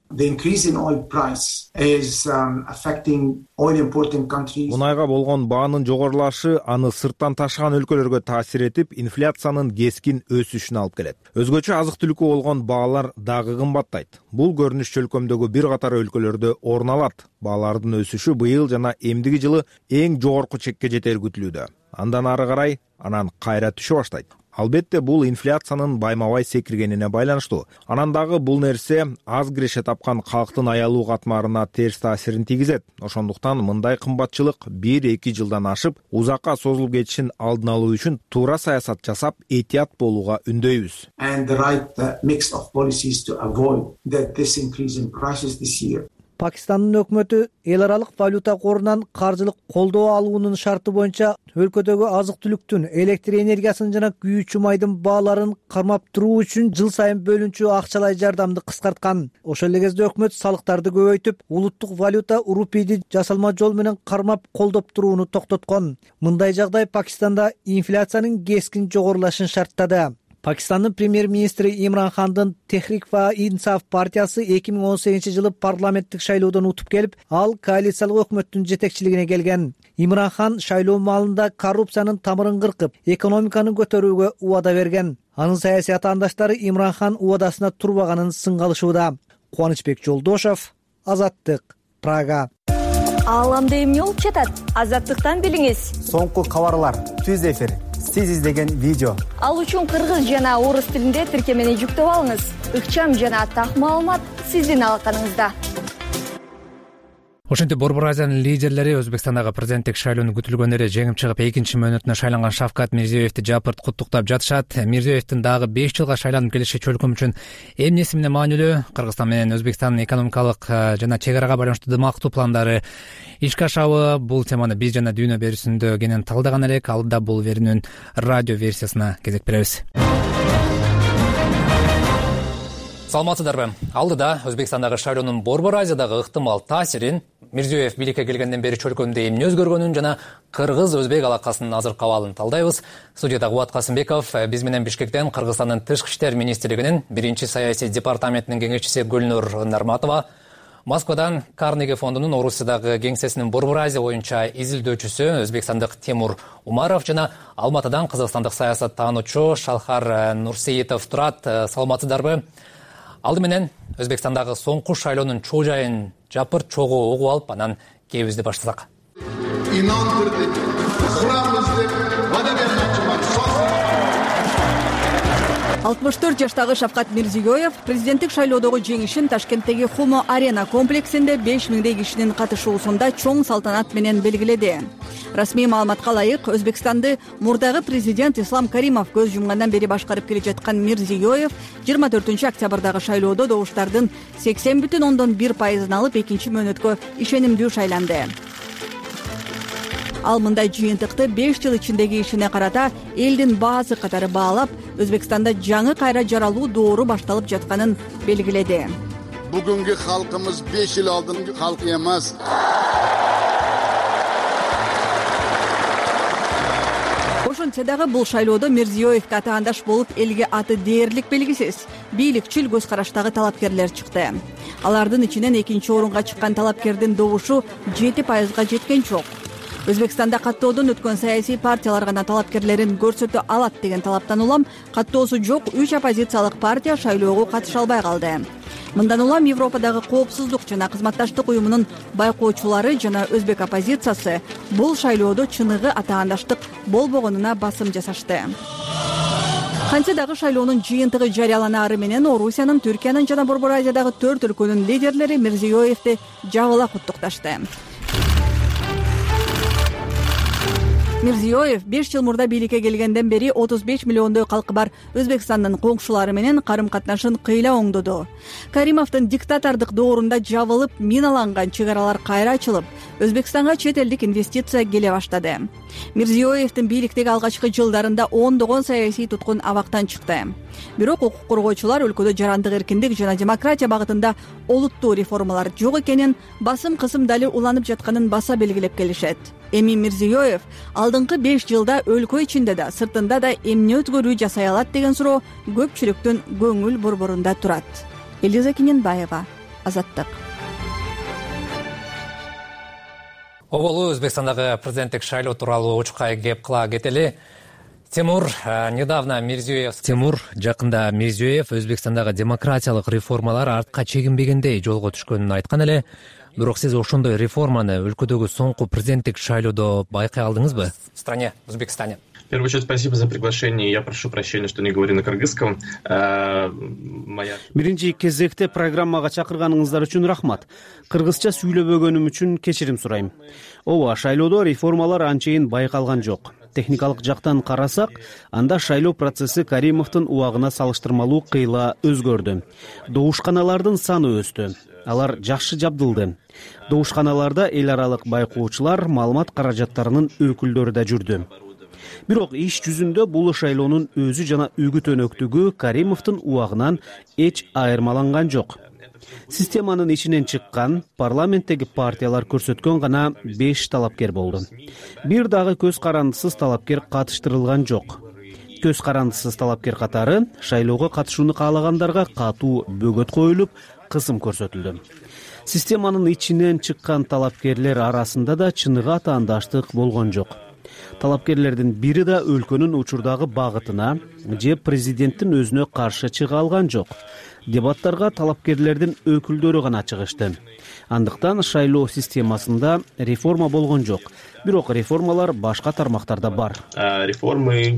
Мунайга болгон баанын жогорулашы аны сырттан ташыган өлкөлөргө таасир этип, инфляциянын кескин өсүшүнө алып келет. Өзгөчө азык-түлүккө болгон баалар дагы кымбаттайт. Бул көрүнүш чөлкөмдөгү бир катар өлкөлөрдө орун алат. Баалардын өсүшү быйыл жана эмдиги жылы эң жогорку чекке жетери күтүлүүдө. Андан ары карай анан кайра түшө баштайт. Албетте бул инфляциянын байма-бай секиргенине байланыштуу. Анан дагы бул нерсе аз киреше тапкан калктын аялуу катмарына терс таасирин тийгизет. Ошондуктан мындай кымбатчылык бир-эки жылдан ашып, узакка созулуп кетишин алдын алуу үчүн туура саясат жасап, этият болууга үндөйбүз. Пакистандын өкмөтү эл аралык валюта корунан каржылык колдоо алуунун шарты боюнча өлкөдөгү азык-түлүктүн, электр энергиясынын жана күйүүчү майдын бааларын кармап туруу үчүн жыл сайын бөлүнчү акчалай жардамды кыскарткан. Ошол эле кезде өкмөт салыктарды көбөйтүп, улуттук валюта рупийди жасалма жол менен кармап колдоп турууну токтоткон. Мындай жагдай Пакистанда инфляциянын кескин жогорулашын шарттады. Пакистандын премьер-министри Имран Хандын Техрик ва Инсаф партиясы эки миң он сегизинчи жылы парламенттик шайлоодон утуп келип, ал коалициялык өкмөттүн жетекчилигине келген. Имран Хан шайлоо маалында коррупциянын тамырын кыркып, экономиканы көтөрүүгө убада берген. Анын саясий атаандаштары Имран Хан убадасына турбаганын сынгалышууда. Кубанычбек Жолдошов, Азаттык, Прага. Ааламда эмне болуп жатат? Азаттыктан билиңиз. Соңку кабарлар, түз эфир, сиз издеген видео. Ал үчүн кыргыз жана орус тилинде тиркемени жүктөп алыңыз. Ыкчам жана так маалымат сиздин алаканыңызда. Ошентип Борбор Азиянын лидерлери Өзбекстандагы президенттик шайлоонун күтүлгөн эле жеңип чыгып, экинчи мөөнөтүнө шайланган Шавкат Мирзиёевди жапырт куттуктап жатышат. Мирзиёевдин дагы беш жылга шайланып келиши чөлкөм үчүн эмнеси менен маанилүү? Кыргызстан менен Өзбекстандын экономикалык жана чек арага байланыштуу дымактуу пландары ишке ашабы? Бул теманы биз жана дүйнө берүүсүндө кенен талдаган элек. Алдыда бул берүүнүн радио версиясына кезек беребиз. Саламатсыздарбы? Алдыда Өзбекстандагы шайлоонун Борбор Азиядагы ыктымал таасирин, Мирзиёев бийликке келгенден бери чөлкөмдө эмне өзгөргөнүн жана кыргыз-өзбек алакасынын азыркы абалын талдайбыз. Студияда Кубат Касымбеков, биз менен Бишкектен Кыргызстандын Тышкы иштер министрлигинин биринчи саясий департаментинин кеңешчиси Гүлнур Нарматова, Москвадан Карнеги фондунун Орусиядагы кеңсесинин Борбор Азия боюнча изилдөөчүсү өзбекстандык Тимур Умаров жана Алматыдан кызакстандык саясаттануучу Шалхар Нурсеитов турат. Саламатсыздарбы? Алды менен Өзбекстандагы соңку шайлоонун чоо жайын жапырт чогуу угуп алып, анан кебизди баштасак. алтымыш төрт жаштагы Шавкат Мирзиёев президенттик шайлоодогу жеңишин Ташкенттеги Хумо Арена комплексинде беш миңдей кишинин катышуусунда чоң салтанат менен белгиледи. Расмий маалыматка ылайык, Өзбекстанды мурдагы президент Ислам Каримов көз жумгандан бери башкарып келе жаткан Мирзиёев жыйырма төртүнчү октябрдагы шайлоодо добуштардын сексен бүтүн ондон бир пайызын алып, экинчи мөөнөткө ишенимдүү шайланды. Ал мындай жыйынтыкты беш жыл ичиндеги ишине карата элдин баасы катары баалап, Өзбекстанда жаңы кайра жаралуу доору башталып жатканын белгиледи. Бүгүнкү халкыбыз беш жыл алдыңкы халк эмес. Ошентсе дагы бул шайлоодо Мирзиёевге атаандаш болуп элге аты дээрлик белгисиз бийликчил көз караштагы талапкерлер чыкты. Алардын ичинен экинчи орунга чыккан талапкердин добушу жети пайызга жеткен жок. Өзбекстанда каттоодон өткөн саясий партиялар гана талапкерлерин көрсөтө алат деген талаптан улам каттоосу жок үч оппозициялык партия шайлоого катыша албай калды. Мындан улам Европадагы коопсуздук жана кызматташтык уюмунун байкоочулары жана өзбек оппозициясы бул шайлоодо чыныгы атаандаштык болбогонуна басым жасашты. Кантсе дагы шайлоонун жыйынтыгы жарыяланаары менен Орусиянын, Түркиянын жана Борбор Азиядагы төрт өлкөнүн лидерлери Мирзиёевди жабыла куттукташты. Мирзиёев беш жыл мурда бийликке келгенден бери отуз беш миллиондой калкы бар Өзбекстандын коңшулары менен карым-катнашын кыйла оңдоду. Каримовдун диктатордук доорунда жабылып, миналанган чек аралар кайра ачылып, Өзбекстанга чет элдик инвестиция келе баштады. Мирзиёевдин бийликтеги алгачкы жылдарында ондогон саясий туткун абактан чыкты. Бирок укук коргоочулар өлкөдө жарандык эркиндик жана демократия багытында олуттуу реформалар жок экенин, басым кысым дали уланып жатканын баса белгилеп келишет. Эми Мирзиёев алдыңкы беш жылда өлкө ичинде да, сыртында да эмне өзгөрүү жасай алат деген суроо көпчүлүктүн көңүл борборунда турат. Элиза Кененбаева, Азаттык. Оболу Өзбекстандагы президенттик шайлоо тууралуу учка кеп кыла кетели. Тимур, недавно Мирзиёев Тимур жакында Мирзиёев Өзбекстандагы демократиялык реформалар артка чегинбегендей жолго түшкөнүн айткан эле. Бирок сиз ошондой реформаны өлкөдөгү соңку президенттик шайлоодо байкай алдыңызбы? В стране, в Өзбекстане. В первую очередь, спасибо за приглашение. Я прошу прощения, что не говорю на кыргызском. Биринчи кезекте программага чакырганыңыздар үчүн рахмат. Кыргызча сүйлөбөгөнүм үчүн кечирим сурайм. Ооба, шайлоодо реформалар анчейин байкалган жок. Техникалык жактан карасак, анда шайлоо процесси Каримовдун убагына салыштырмалуу кыйла өзгөрдү. Добушканалардын саны өстү. Алар жакшы жабдылды. Добушканаларда эл аралык байкоочулар, маалымат каражаттарынын өкүлдөрү да жүрдү. Бирок иш жүзүндө бул шайлоонун өзү жана үгүт өнөктүгү Каримовдун убагынан эч айырмаланган жок. Системанын ичинен чыккан парламенттеги партиялар көрсөткөн гана беш талапкер болду. Бир дагы көз карандысыз талапкер катыштырылган жок. Көз карандысыз талапкер катары шайлоого катышууну каалагандарга катуу бөгөт коюлуп, кысым көрсөтүлдү. Системанын ичинен чыккан талапкерлер арасында да чыныгы атаандаштык болгон жок. Талапкерлердин бири да өлкөнүн учурдагы багытына же президенттин өзүнө каршы чыга алган жок. Дебаттарга талапкерлердин өкүлдөрү гана чыгышты. Андыктан шайлоо системасында реформа болгон жок. Бирок реформалар башка тармактарда бар. Реформы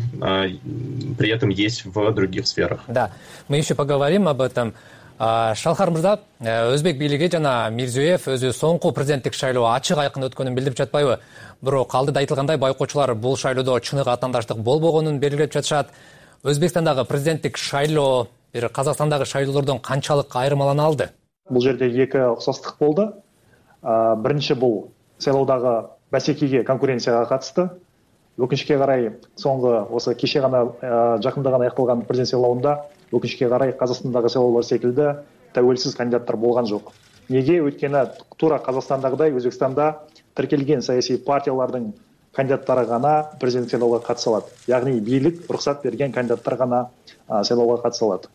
при этом есть в других сферах. Да, мы еще поговорим об этом. Шалхар мырза, өзбек бийлиги жана Мирзиёев өзү соңку президенттик шайлоо ачык айкын өткөнүн билдирип жатпайбы? Бирок алдыда айтылгандай байкоочулар бул шайлоодо чыныгы атаандаштык болбогонун белгилеп жатышат. Өзбекстандагы президенттик шайлоо бир Казакстандагы шайлоолордон канчалык айырмалана алды? Бул жерде эки оксостук болду. Биринчи бул шайлоодагы бәсекеге, конкуренцияга катышты. Өкүнчүккө карай соңку осы кеше гана жакында гана аякталган президент шайлоонда өкүнчүккө карай Казакстандагы шайлоолор секилди тәуелсиз кандидаттар болгон жок. Неге? Өйткені тура Казакстандагыдай Өзбекстанда тиркелген саясий партиялардын кандидаттары гана президент шайлоого катыша алат. Ягни бийлик уруксат берген кандидаттар гана шайлоого катыша алат.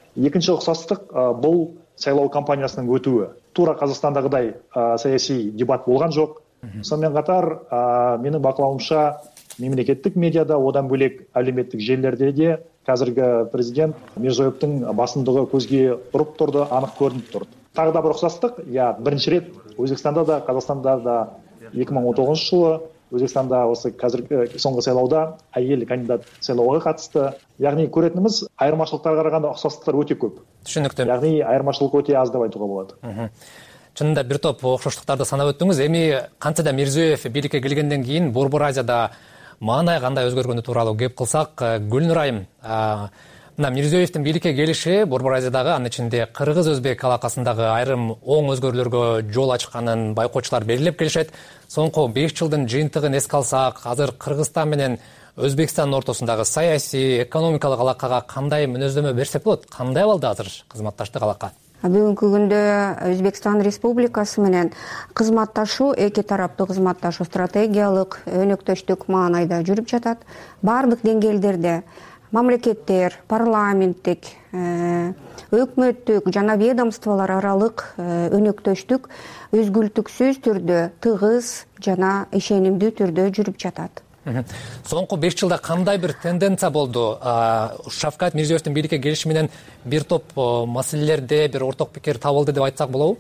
екінші ұқсастық бұл сайлау кампаниясының өтуі. Тура Қазақстандағыдай саяси дебат болған жоқ. Сонымен қатар менің бақылауымша мемлекеттік медиада, одан бөлек әлеуметтік желілерде де қазіргі президент Мирзиёевтің басымдығы көзге ұрып тұрды, анық көрініп тұрды. Тағы да бір ұқсастық, иә, бірінші рет Өзбекстанда да, Қазақстанда да екі мың он тоғызыншы жылы Өзбекстанда осы қазіргі соңғы сайлауда әйел кандидат сайлауға қатысты. Яғни көретініміз айырмашылықтарға қарағанда ұқсастықтар өте көп. Түшүнүктүү. Яғни айырмашылық өте аз деп айтуға болады. Чынында бир топ окшоштуктарды санап өттүңүз. Эми кантсе да Мирзиёев бийликке келгенден кийин Борбор Азияда маанай кандай өзгөргөнү тууралуу кеп кылсак, Гүлнур айым, мына Мирзиёевдин бийликке келиши Борбор Азиядагы, анын ичинде кыргыз-өзбек алакасындагы айрым оң өзгөрүүлөргө жол ачканын байкоочулар белгилеп келишет. Соңку беш жылдын жыйынтыгын эске алсак, азыр Кыргызстан менен Өзбекстандын ортосундагы саясий, экономикалык алакага кандай мүнөздөмө берсек болот? Кандай абалда азыр кызматташтык алака? Бүгүнкү күндө Өзбекстан Республикасы менен кызматташуу, эки тараптуу кызматташуу стратегиялык өнөктөштүк маанайда жүрүп жатат. Бардык деңгээлдерде мамлекеттер, парламенттик, өкмөттүк жана ведомстволор аралык өнөктөштүк үзгүлтүксүз түрдө, тыгыз жана ишенимдүү түрдө жүрүп жатат. Соңку беш жылда кандай бир тенденция болду? Шавкат Мирзиёевдин бийликке келиши менен бир топ маселелерде бир орток пикир табылды деп айтсак болобу?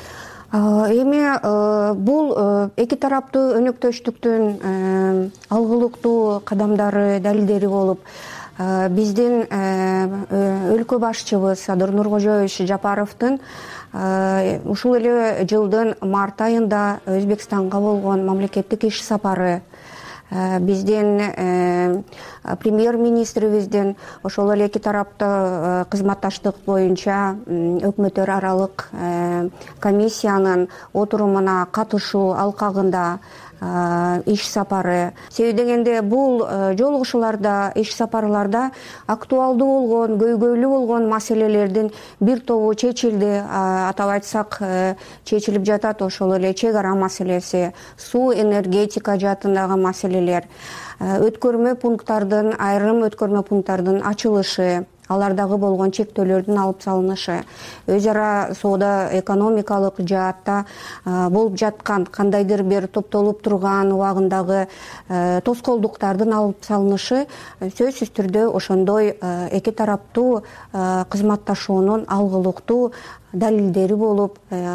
Эми бул эки тараптуу өнөктөштүктүн алгылыктуу кадамдары, далилдери болуп, биздин өлкө башчыбыз Садыр Нуркожоевич Жапаровдун ушул эле жылдын март айында Өзбекстанга болгон мамлекеттик иш сапары, биздин премьер-министрибиздин ошол эле эки тараптуу кызматташтык боюнча өкмөттөр аралык комиссиянын отурумуна катышуу алкагында иш сапары. Себеби дегенде бул жолугушууларда, иш сапарларда актуалдуу болгон, көйгөйлүү болгон маселелердин бир тобу чечилди. Атап айтсак, чечилип жатат ошол эле чек ара маселеси, суу, энергетика жаатындагы маселелер, өткөрмө пункттардын, айрым өткөрмө пункттардын ачылышы, алардагы болгон чектөөлөрдүн алып салынышы, өз ара соода экономикалык жаатта болуп жаткан кандайдыр бир топтолуп турган убагындагы тоскоолдуктардын алып салынышы сөзсүз түрдө ошондой эки тараптуу кызматташуунун алгылыктуу далилдери болуп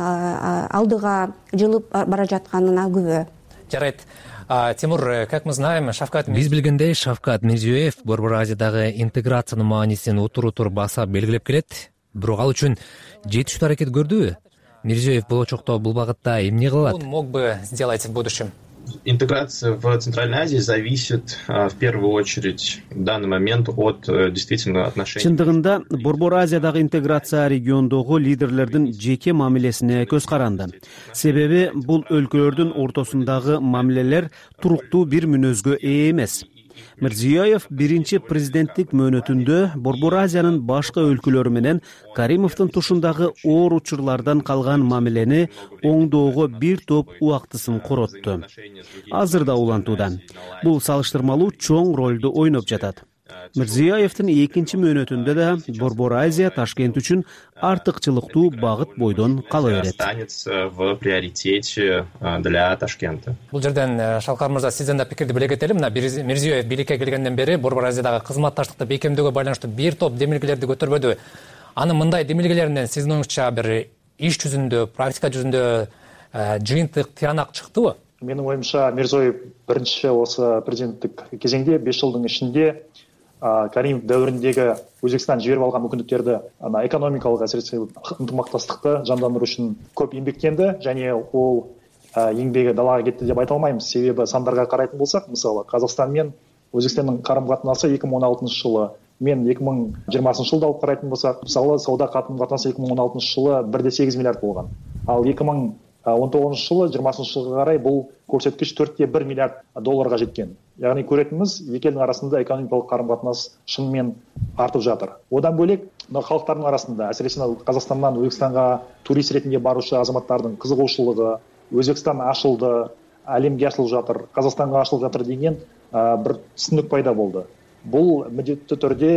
алдыга жылып бара жатканына күбө. Жарайт. Тимур, как мы знаем, Шавкат... Биз билгендей, Шавкат Мирзиёев Борбор Азиядагы интеграциянын маанисин утуру-тур баса белгилеп келет. Бирок ал үчүн жетиштүү аракет көрдүбү? Мирзиёев болочокто бул багытта эмне кыла алат? Он мог бы сделать в будущем? Интеграция в Центральной Азии зависит в первую очередь в данный момент от действительно отношений. Чындыгында Борбор Азиядагы интеграция региондогу лидерлердин жеке мамилесине көз каранды. Себеби бул өлкөлөрдүн ортосундагы мамилелер туруктуу бир мүнөзгө ээ эмес. Мирзиёев биринчи президенттик мөөнөтүндө Борбор Азиянын башка өлкөлөрү менен Каримовдун тушундагы оор учурлардан калган мамилени оңдоого бир топ убактысын коротту. Азыр да улантууда. Бул салыштырмалуу чоң ролду ойноп жатат. Мирзиёевдин экинчи мөөнөтүндө да Борбор Азия Ташкент үчүн артыкчылыктуу багыт бойдон кала берет. Останется в приоритете для Ташкента. Бул жерден Шалкар мырза, сизден да пикирди беле кетели. Мына Мирзиёев бийликке келгенден бери Борбор Азиядагы кызматташтыкты бекемдөөгө байланыштуу бир топ демилгелерди көтөрбөдү. Анын мындай демилгелеринен сиздин оюңузча бир иш жүзүндө, практика жүзүндө жыйынтык, тыянак чыктыбы? Менин оюмча Мирзиёев биринчи осы президенттик кезеңде беш жылдын ичинде Каримов дәуіріндегі Өзбекстан жіберіп алған мүмкіндіктерді экономикалық әсіресе ынтымақтастықты жандандыру үшін көп еңбектенді, және ол еңбегі далаға кетті деп айта алмаймыз. Себебі сандарға қарайтын болсақ, мысалы Қазақстан мен Өзбекстанның қарым-қатынасы екі мың он алтыншы жылы мен екі мың жиырмасыншы жылда алып қарайтын болсақ, мысалы сауда қарым-қатынасы екі мың он алтыншы жылы бір де сегіз миллиард болған. Ал екі мың он тоғызыншы жылы жиырмасыншы жылға қарай бұл көрсеткіш төрт те бір миллиард долларға жеткен. Яғни көретініміз екі елдің арасында экономикалық қарым-қатынас шынымен артып жатыр. Одан бөлек, халықтардың арасында, әсіресе Қазақстаннан Өзбекстанға турист ретінде барушы азаматтардың қызығушылығы, Өзбекстан ашылды, әлемге ашылып жатыр, Қазақстанға ашылып жатыр деген бір түсінік пайда болды. Бұл міндетті түрде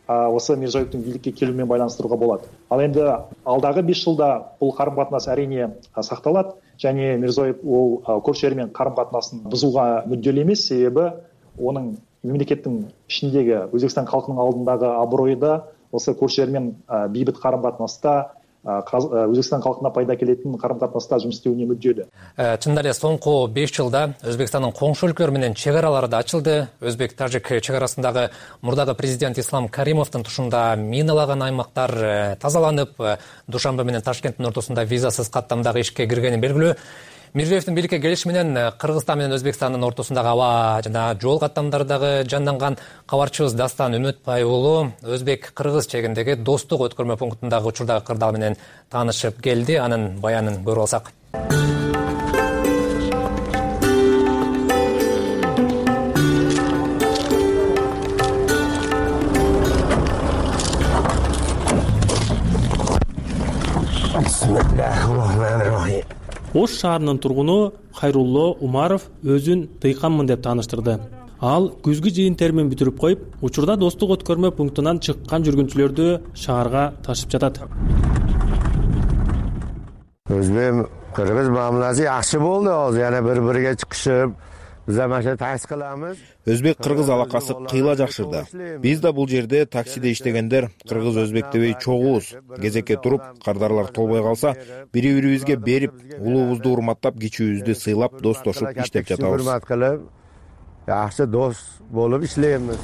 осы Мирзиёевдин бийликке келүү менен байланыштырууга болот. Ал эми алдагы беш жылда бул карым катнаш әрине сакталат және Мирзиёев ол көршү эл менен карым катнасын бузууга мүдделүү эмес, себеби онун мемлекеттин ичиндеги Өзбекстан калкынын алдындагы аброю да осы көршү эл менен бейбит карым катнаста, Өзбекстан калкына пайда келетін карым катнаста жұмыс істеуіне мүдделүү. Чындап эле соңку беш жылда Өзбекстандын коңшу өлкөлөр менен чек аралары да ачылды. Өзбек-тажик чек арасындагы мурдагы президент Ислам Каримовдун тушунда миналаган аймактар тазаланып, Душанбе менен Ташкенттин ортосунда визасыз каттамдагы ишке киргени белгилүү. Мирзиёевдин бийликке келиши менен Кыргызстан менен Өзбекстандын ортосундагы аба жана жол каттамдардагы жанданган кабарчыбыз Дастан Үмүтбай уулу Өзбек-Кыргыз чегиндеги достук өткөрмө пунктундагы учурдагы кырдаал менен таанышып келди. Анын баянын көрүп алсак. Ош шаарынын тургуну Хайрулло Умаров өзүн дыйканмын деп тааныштырды. Ал күзгү жыйынтер менен бүтүрүп коюп, учурда достук өткөрмө пунктунан чыккан жүргүнчүлөрдү шаарга ташып жатат. Өзбек Кыргыз мамилеси жакшы болду, азыр яна бири-бириге чыгышып, биз машина такси кыламыз. Өзбек кыргыз алакасы кыйла жакшырды. Биз да бул жерде таксиде иштегендер кыргыз өзбек дебей чогуубуз. Кезекке туруп, кардарлар толбой калса, бири-бирибизге берип, улуубузду урматтап, кичүүбүздү сыйлап, достошуп иштеп жатабыз. Урмат кылып, жакшы дос болуп иштейбиз.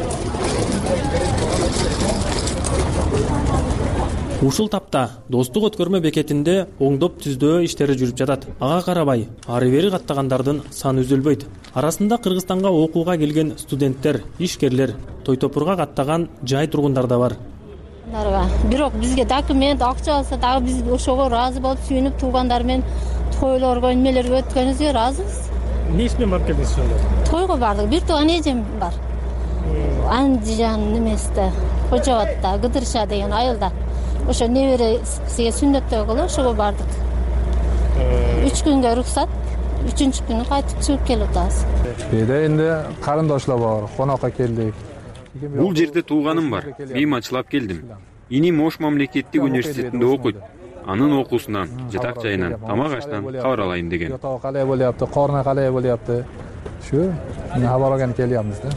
Ушул тапта достук өткөрмө бекетинде оңдоп түздөө иштери жүрүп жатат. Ага карабай, ары бери каттагандардын саны үзүлбөйт. Арасында Кыргызстанга окууга келген студенттер, ишкерлер, Тойтопурга каттаган жай тургундар да бар. Бирок бизге документ, акча алса дагы биз ошого ыраазы болуп, сүйүнүп туугандар менен тойлорго, эмелерге өткөнүбүзгө ыраазыбыз. Эмне иш менен барып келдиңиз ошондо? Тойго бардык. Бир тууган эжем бар. Андижан неместе, Кожобатта, Гыдырша деген айылда. Ошо небересиге сүннөттөө кылып ошого бардык. үч күнгө уруксат, үчүнчү күнү кайтып чыгып келип атабыз. Бизде энди карындашлар бар, конокко келдик. Бул жерде тууганым бар. Мен ачылап келдим. Иним Ош мамлекеттик университетинде окуйт. Анын окуусунан, жатак жайынан, тамак аштан кабар алайын деген. Ятоо калай болупту, корно калай болупту. Ушу кабар алган келебиз да.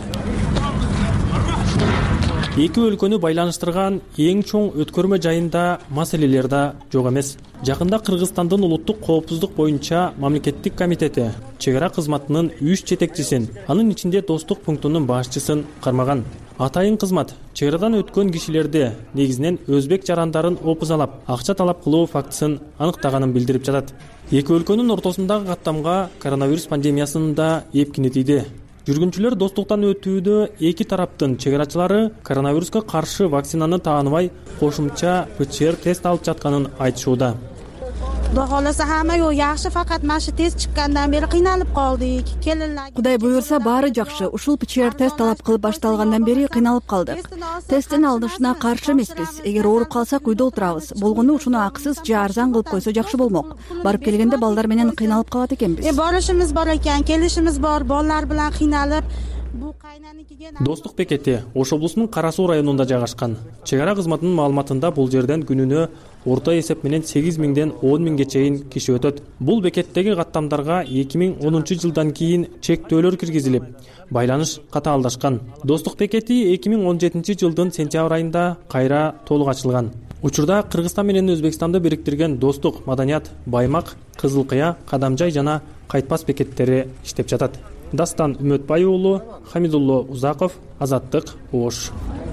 Эки өлкөнү байланыштырган эң чоң өткөрмө жайында маселелер да жок эмес. Жакында Кыргызстандын улуттук коопсуздук боюнча мамлекеттик комитети чек ара кызматынын үч жетекчисин, анын ичинде достук пунктунун башчысын кармаган. Атайын кызмат чек арадан өткөн кишилерди негизинен өзбек жарандарын опузалап, акча талап кылуу фактысын аныктаганын билдирип жатат. Эки өлкөнүн ортосундагы каттамга коронавирус пандемиясынын да эпкини тийди. Жүргүнчүлөр достуктан өтүүдө эки тараптын чек арачылары коронавируска каршы вакцинаны тааныбай, кошумча ПЦР тест алып жатканын айтышууда. Xudo xolasa hamma yo'q yaxshi, faqat mana shu test chiqqandan beri qiynalib qoldik. Kelinlar. Кудай буйрса, баары жакшы. Ушул ПЦР тест талап кылып башталгандан бери кыйналып калдык. Тесттин алынышына каршы эмеспиз. Эгер ооруп калсак үйдө отурабыз. Болгону ушуну акысыз же арзан кылып койсо жакшы болмок. Барып келгенде балдар менен кыйналып калат экенбиз. Э, боришimiz бар экен, келишimiz бар, балдар менен кыйналып. Достук бекети Ош облусунун Кара Суу районунда жайгашкан. Чек ара кызматынын маалыматында бул жерден күнүнө орто эсеп менен сегиз миңден он миңге чейин киши өтөт. Бул бекеттеги каттамдарга эки миң онунчу жылдан кийин чектөөлөр киргизилип, байланыш катаалдашкан. Достук бекети эки миң он жетинчи жылдын сентябрь айында кайра толук ачылган. Учурда Кыргызстан менен Өзбекстанды бириктирген Достук, Маданият, Баймак, Кызыл Кыя, Кадамжай жана Кайтпас бекеттери иштеп жатат. Дастан Үмүтбай уулу, Хамидулло Узаков, Азаттык, Ош.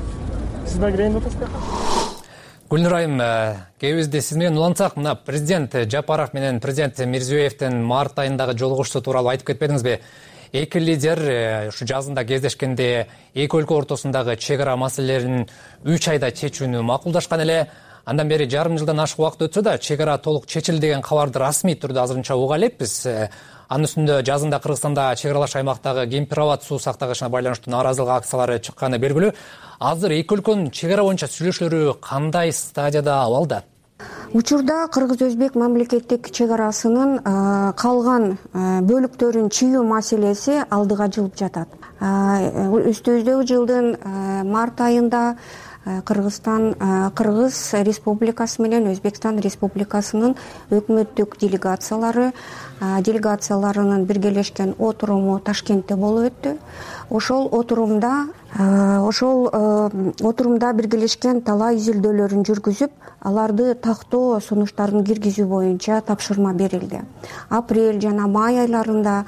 Гүлнур айым, кебизде сиз менен улантсак, мына президент Жапаров менен президент Мирзиёевдин март айындагы жолугушуу тууралуу айтып кетпедиңизби? Эки лидер ушу жазында кездешкенде эки өлкө ортосундагы чек ара маселелерин үч айда чечүүнү макулдашкан эле. Андан бери жарым жылдан ашык убакыт өтсө да, чек ара толук чечилди деген кабарды расмий түрдө азырынча уга элекпиз. Анын үстүндө жазында Кыргызстанда чек аралаш аймактагы Кемпир-Абад суу сактагычына байланыштуу нааразылык акциялары чыкканы белгилүү. Азыр эки өлкөнүн чек ара боюнча сүйлөшүүлөрү кандай стадияда, абалда? Учурда Кыргыз-Өзбек мамлекеттик чек арасынын калган бөлүктөрүн чыюу маселеси алдыга жылып жатат. өстөбүздөгү жылдын март айында Кыргызстан Кыргыз Республикасы менен Өзбекстан Республикасынын өкмөттүк делегациялары делегацияларынын биргелешкен отуруму Ташкентте болуп өттү. Ошол отурумда ошол отурумда биргелешкен талаа изилдөөлөрүн жүргүзүп, аларды тактоо сунуштарын киргизүү боюнча тапшырма берилди. Апрель жана май айларында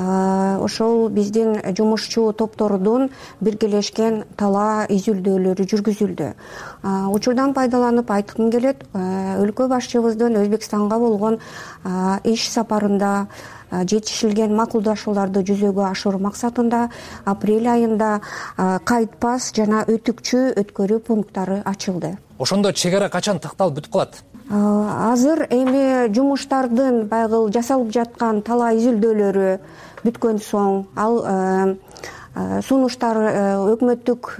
ошол биздин жумушчу топтордун биргелешкен талаа изилдөөлөрү жүргүзүлдү. Учурдан пайдаланып айткым келет, өлкө башчыбыздын Өзбекстанга болгон иш сапарында жетишилген макулдашууларды жүзөгө ашыруу максатында апрель айында кайтпас жана өтүкчү өткөрүү пункттары ачылды. Ошондо чек ара качан такталып бүтүп калат? Азыр эми жумуштардын байгыл жасалып жаткан талаа изилдөөлөрү бүткөн соң, ал сунуштар өкмөттүк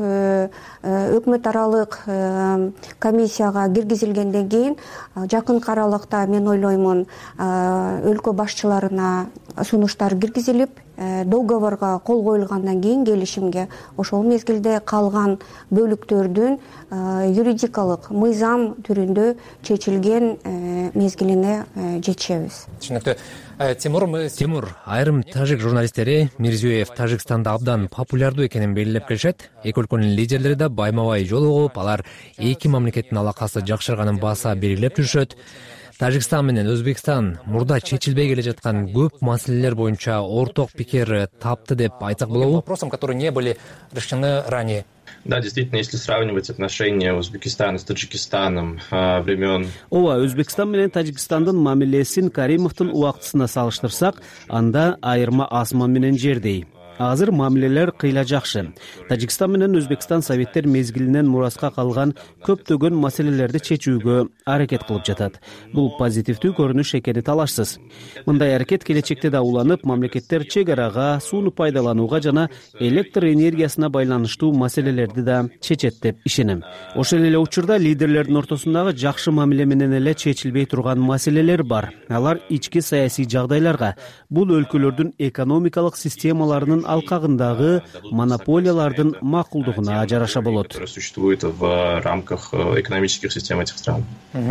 өкмөт аралык комиссияга киргизилгенден кийин жакынкы аралыкта мен ойлоймун өлкө башчыларына сунуштар киргизилип, договорго кол коюлгандан кийин келишимге ошол мезгилде калган бөлүктөрдүн юридикалык мыйзам түрүндө чечилген мезгилине жетишебиз. Түшүнүктүү. Тимур, Тимур, айрым тажик журналисттери Мирзиёев Тажикстанда абдан популярдуу экенин белгилеп келишет. Эки өлкөнүн лидерлери да байма-бай жолугуп, алар эки мамлекеттин алакасы жакшырганын баса белгилеп жүрүшөт. Тажикстан менен Өзбекстан мурда чечилбей келе жаткан көп маселелер боюнча орток пикир тапты деп айтсак болобу? Вопросам, которые не были решены ранее. Да, действительно, если сравнивать отношения Узбекистана с Таджикистаном времен... Ооба, Өзбекстан менен Тажикстандын мамилесин Каримовдун убактысына салыштырсак, анда айырма асман менен жердей. Азыр мамилелер кыйла жакшы. Тажикстан менен Өзбекстан советтер мезгилинен мураска калган көптөгөн маселелерди чечүүгө аракет кылып жатат. Бул позитивдүү көрүнүш экени талашсыз. Мындай аракет келечекте да уланып, мамлекеттер чек арага, сууну пайдаланууга жана электр энергиясына байланыштуу маселелерди да чечет деп ишенем. Ошол эле учурда лидерлердин ортосундагы жакшы мамиле менен эле чечилбей турган маселелер бар. Алар ички саясий жагдайларга, бул өлкөлөрдүн экономикалык системаларынын алкагындагы монополиялардын макулдугуна жараша болот. Существует в рамках экономических систем этих стран.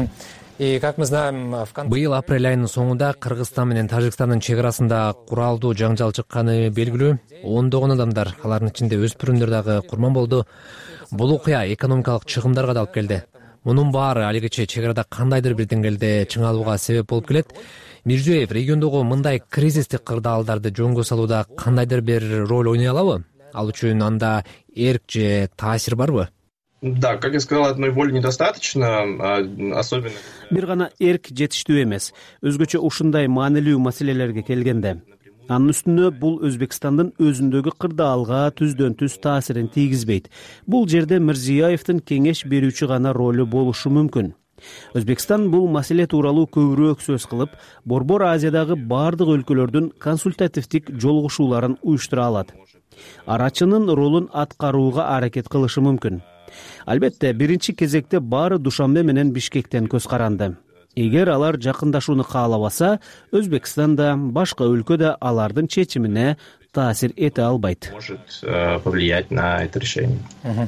И как мы знаем, быйыл апрель айынын соңунда Кыргызстан менен Тажикстандын чек арасында куралдуу жаңжал чыкканы белгилүү. Ондогон адамдар, алардын ичинде өспүрүмдөр дагы курман болду. Бул окуя экономикалык чыгымдарга да алып келди. Мунун баары алигиче чек арада кандайдыр бир деңгээлде чыңалууга себеп болуп келет. Мирзиёев региондогу мындай кризистик кырдаалдарды жөнгө салууда кандайдыр бир роль ойной алабы? Ал үчүн анда эрк же таасир барбы? Да, как я сказал, одной воли недостаточно, особенно... Бир гана эрк жетиштүү эмес. Өзгөчө ушундай маанилүү маселелерге келгенде. Анын үстүнө бул Өзбекстандын өзүндөгү кырдаалга түздөн түз таасирин тийгизбейт. Бул жерде Мирзиёевдин кеңеш берүүчү гана ролу болушу мүмкүн. Өзбекстан бул маселе тууралуу көбүрөөк сөз кылып, Борбор Азиядагы бардык өлкөлөрдүн консультативдик жолугушууларын уюштура алат. Арачынын ролун аткарууга аракет кылышы мүмкүн. Албетте, биринчи кезекте баары Душанбе менен Бишкектен көз каранды. Эгер алар жакындашууну каалабаса, Өзбекстан да, башка өлкө да алардын чечимине таасир эте албайт. Может повлиять на это решение.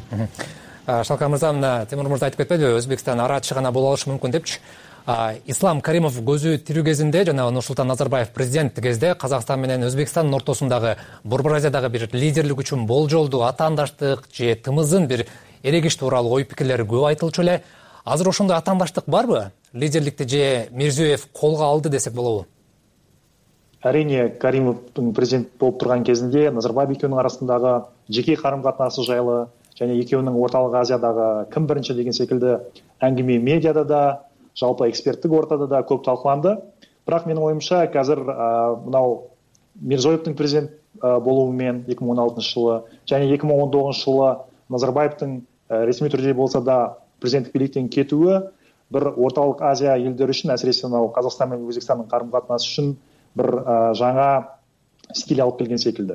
Шалкан мырза, мына Тимур мырза айтып кетпедиби, Өзбекстан арачы гана боло алышы мүмкүн депчи. Ислам Каримов көзү тирүү кезинде жана Нурсултан Назарбаев президенттик кезде Казакстан менен Өзбекстандын ортосундагы Борбор Азиядагы бир лидерлик үчүн болжолдуу атаандаштык же тымызын бир эрегиш тууралуу ой пикирлери көп айтылчу эле. Азыр ошондой атаандаштык барбы? Лидерликти же Мирзиёев колго алды десек болобу? Әрине, Каримовдун президент болуп турган кезинде Назарбаев экөөнүн арасындагы жеке карым катнашы жайлы және екеуінің орталық Азиядағы кім бірінші деген секілді әңгіме медиада да, жалпы эксперттік ортада да көп талқыланды. Бірақ менің ойымша қазір мынау Мирзиёевтің президент болуымен екі мың он алтыншы жылы және екі мың он тоғызыншы жылы Назарбаевтың ресми түрде болса да президенттік биліктен кетуі бір орталық Азия елдері үшін, әсіресе мынау Қазақстан мен Өзбекстанның қарым-қатынасы үшін бір жаңа стиль алып келген секілді.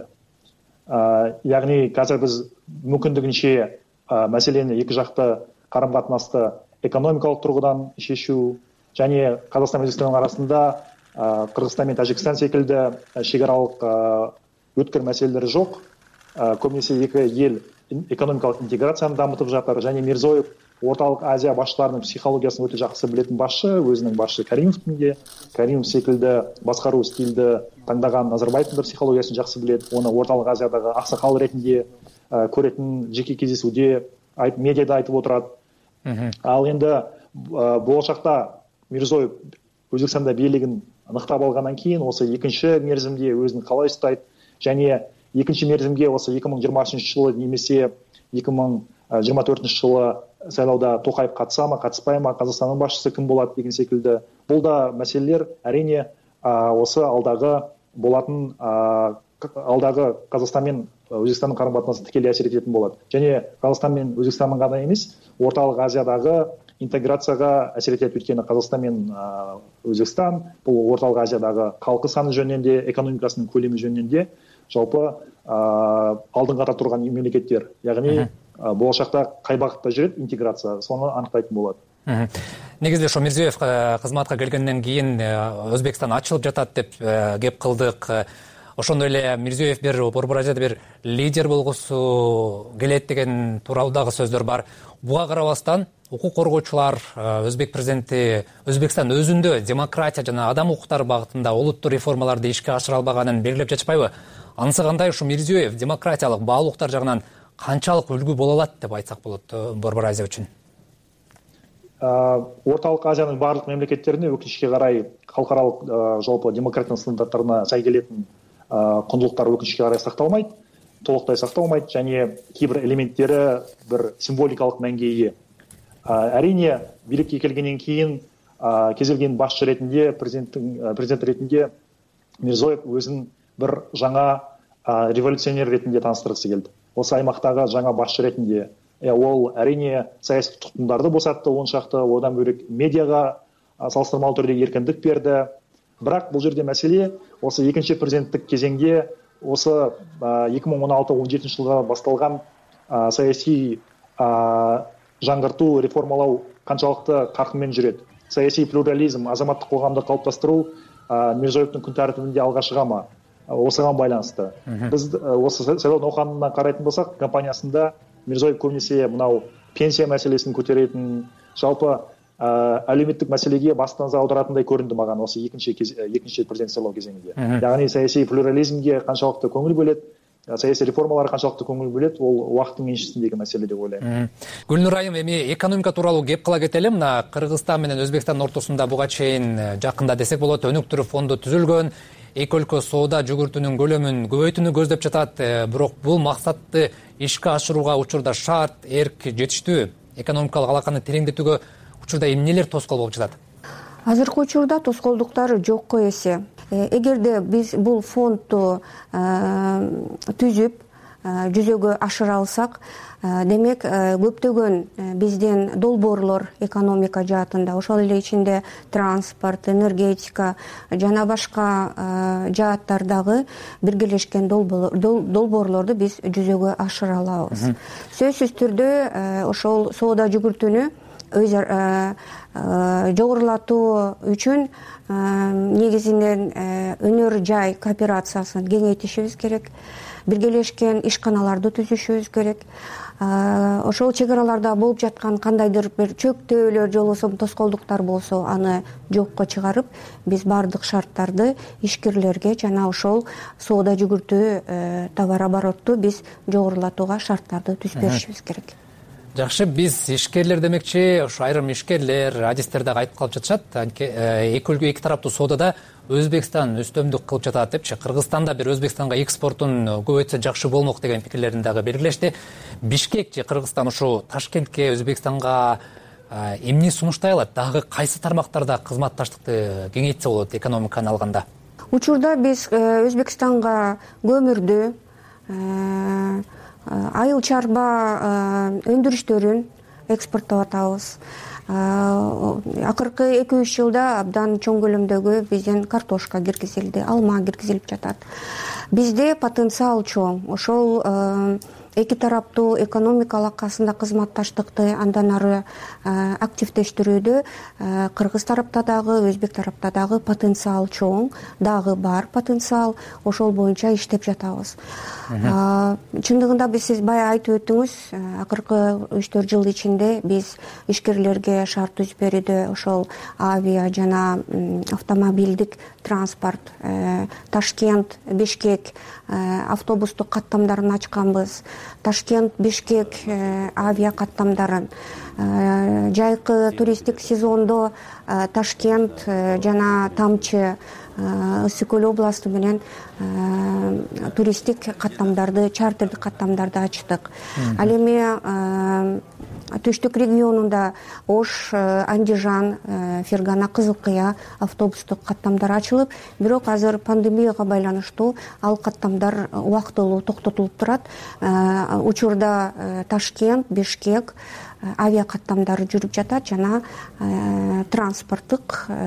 Яғни қазір біз мүмкіндігінше мәселені екі жақты қарым-қатынасты экономикалық тұрғыдан шешу және Қазақстан мен Өзбекстанның арасында Қырғызстан мен Тәжікстан секілді шекаралық өткір мәселелері жоқ. көбінесе екі ел экономикалық интеграцияны дамытып жатыр. Және Мирзиёев орталық Азия басшыларының психологиясын өте жақсы білетін басшы, өзінің басшы Каримовтың де, Каримов секілді басқару стильді таңдаған Назарбаевтың да психологиясын жақсы біледі. Оны орталық Азиядағы ақсақал ретінде көретін, жеке кездесуде, медиада айтып отырады. Ал енді болашақта Мирзиёев Өзбекстанда билігін нықтап алғаннан кейін осы екінші мерзімде өзін қалай ұстайды, және екінші мерзімге осы екі мың жиырмасыншы жылы немесе екі мың жиырма төртінші жылы сайлауда Тоқаев қатыса ма, қатыспай ма, Қазақстанның басшысы кім болады деген секілді. Бұл да мәселелер әрине осы алдағы болатын, алдағы Қазақстан мен Өзбекстанның қарым-қатынасын тікелей әсер ететін болады. Және Қазақстан мен Өзбекстанның ғана емес, орталық Азиядағы интеграцияға әсер етеді. Өйткені Қазақстан мен Өзбекстан бұл орталық Азиядағы халқы саны жөнінен де, экономикасының көлемі жөнінен де жалпы алдыңғыда тұрған мемлекеттер. Яғни болашақта қай бағытта жүреді интеграция, соны анықтайтын болады. Негізінде шо Мирзиёев қызматқа келгеннен кейін Өзбекстан ачылып жатат деп кеп қылдық. Ошондой эле Мирзиёев бир Борбор Азияда бир лидер болгусу келет деген тууралуудағы сөздөр бар. Буга карабастан укук коргоочулар Өзбек президенти Өзбекстан өзүндө демократия жана адам укуктары багытында олуттуу реформаларды ишке ашыра албаганын белгилеп жатышпайбы? Анысы кандай ушу Мирзиёев демократиялык баалуулуктар жагынан канчалык үлгү боло алат деп айтсак болот Борбор Азия үчүн? Орталық Азияның барлық мемлекеттеріне өкінішке қарай халықаралық жалпы демократиялық стандарттарына сай келетін құндылықтар өкінішке қарай сақталмайды, толықтай сақталмайды, және кейбір элементтері бір символикалық мәнге ие. Әрине, билікке келгеннен кейін кез келген басшы ретінде, президент ретінде Мирзиёев өзін бір жаңа революционер ретінде таныстырғысы келді. Осы аймақтағы жаңа басшы ретінде ол әрине саяси тұтқындарды босатты, он шақты, одан бөлек медиаға салыстырмалы түрде еркіндік берді. Бірақ бұл жерде мәселе осы екінші президенттік кезеңде осы екі мың он алты он жетінші жылға басталған саяси жаңғырту, реформалау қаншалықты қарқынмен жүреді. Саяси плюрализм, азаматтық қоғамды қалыптастыру Мирзиёевтің күн тәртібінде алға шыға ма? Осыған байланысты. Біз осы сайлау науқанына қарайтын болсақ, компаниясында Мирзиёев көбінесе мынау пенсия мәселесін көтеретін, жалпы әлеуметтік мәселеге басты назар аударатындай көрінді маған осы екінші екінші президент сайлау кезеңінде. Яғни саяси плюрализмге қаншалықты көңіл бөледі, саяси реформаларға қаншалықты көңіл бөледі, ол уақыттың еншісіндегі мәселе деп ойлаймын. Гүлнур айым, эми экономика тууралуу кеп кыла кетели. Мына Кыргызстан менен Өзбекстан ортосунда буга чейин жакында десек болот өнүктүрүү фонду түзүлгөн. Эки өлкө соода жүгүртүүнүн көлөмүн көбөйтүүнү көздөп жатат. Бирок бул максатты ишке ашырууга учурда шарт, эрк жетиштүү. Экономикалык алаканы тереңдетүүгө учурда эмнелер тоскоол болуп жатат? Азыркы учурда тоскоолдуктар жокко эсе. Эгерде биз бул фондду түзүп жүзөгө ашыра алсак, демек көптөгөн бизден долбоорлор экономика жаатында, ошол эле ичинде транспорт, энергетика жана башка жааттардагы биргелешкен долбоорлорду биз жүзөгө ашыра алабыз. Сөзсүз түрдө ошол соода жүгүртүүнү жогорулатуу үчүн негизинен өнөр жай кооперациясын кеңейтишибиз керек, биргелешкен ишканаларды түзүшүбүз керек. Ошол чек араларда болуп жаткан кандайдыр бир чөктөөлөр же болбосо тоскоолдуктар болсо, аны жокко чыгарып, биз бардык шарттарды ишкерлерге жана ошол соода жүгүртүү товар оборотту биз жогорулатууга шарттарды түзүп беришибиз керек. Жакшы, биз ишкерлер демекчи, ошо айрым ишкерлер, адистер дагы айтып калып жатышат. Эки өлкө эки тараптуу соодада Өзбекстан үстөмдүк кылып жатат депчи. Кыргызстанда бир Өзбекстанга экспортун көбөйтсө жакшы болмок деген пикирлерин дагы белгилешти. Бишкек же Кыргызстан ушу Ташкентке, Өзбекстанга эмне сунуштай алат? Дагы кайсы тармактарда кызматташтыкты кеңейтсе болот экономиканы алганда? Учурда биз Өзбекстанга көмүрдү, айыл чарба өндүрүштөрүн экспорттоп атабыз. Акыркы эки үч жылда абдан чоң көлөмдөгү бизден картошка киргизилди, алма киргизилип жатат. Бизде потенциал чоң. Ошол эки тараптуу экономика алакасында кызматташтыкты андан ары активдештирүүдө кыргыз тарапта дагы өзбек тарапта дагы потенциал чоң, дагы бар потенциал, ошол боюнча иштеп жатабыз. Чындыгында биз сиз баягы айтып өттүңүз, акыркы үч төрт жыл ичинде биз ишкерлерге шарт түзүп берүүдө ошол авиа жана автомобилдик транспорт, Ташкент, Бишкек автобустук каттамдарын ачканбыз. Ташкент, Бишкек авиа каттамдарын, жайкы туристтик сезондо Ташкент жана Тамчы, Ысык Көл областы менен туристтик каттамдарды, чартердик каттамдарды ачтык. Ал эми Түштүк регионунда Ош, Андижан, Фергана, Кызыл Кыя автобустук каттамдар ачылып, бирок азыр пандемияга байланыштуу ал каттамдар убактылуу токтотулуп турат. Учурда Ташкент, Бишкек авиа каттамдары жүрүп жатат жана транспорттук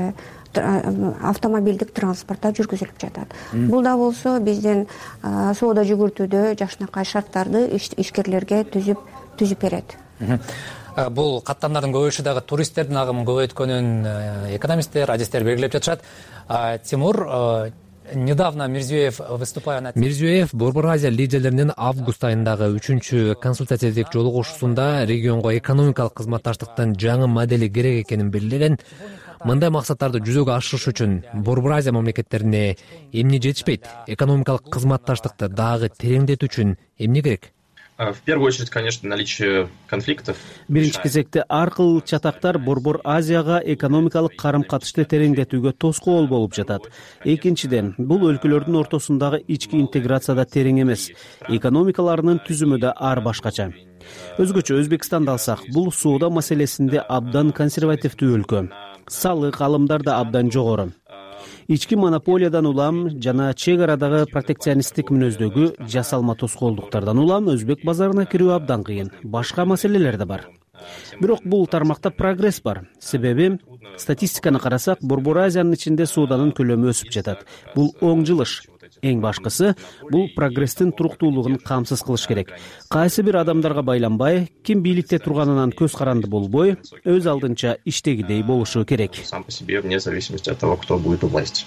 автомобилдик транспортта жүргүзүлүп жатат. Бул да болсо биздин соода жүгүртүүдө жакшынакай шарттарды ишкерлерге түзүп түзүп берет. Бул каттамдардын көбүшү дагы туристтердин агымын көбөйткөнүн экономисттер, адистер белгилеп жатышат. Тимур, недавно Мирзиёев выступая на Мирзиёев Борбор Азия лидерлеринин август айындагы үчүнчү консультативдик жолугушуусунда регионго экономикалык кызматташтыктын жаңы модели керек экенин белгилеген. Мындай максаттарды жүзөгө ашырыш үчүн Борбор Азия мамлекеттерине эмне жетишпейт? Экономикалык кызматташтыкты дагы тереңдетүү үчүн эмне керек? В первую очередь, конечно, наличие конфликтов. Биринчи кезекте ар кыл чатактар Борбор Азияга экономикалык карым-катышты тереңдетүүгө тоскоол болуп жатат. Экинчиден, бул өлкөлөрдүн ортосундагы ички интеграцияда терең эмес. Экономикаларынын түзүмү да ар башкача. Өзгөчө Өзбекстанды алсак, бул соода маселесинде абдан консервативдүү өлкө. Салык алымдар да абдан жогору. Ички монополиядан улам жана чек арадагы протекционисттик мүнөздөгү жасалма тоскоолдуктардан улам өзбек базарына кирүү абдан кыйын. Башка маселелер да бар. Бирок бул тармакта прогресс бар. Себеби статистиканы карасак, Борбор Азиянын ичинде сооданын көлөмү өсүп жатат. Бул оң жылыш. Эң башкысы, бул прогресстин туруктуулугун камсыз кылыш керек. Кайсы бир адамдарга байланбай, ким бийликте турганынан көз каранды болбой, өз алдынча иштегидей болушу керек. Сам по себе, вне зависимости от того, кто будет у власти.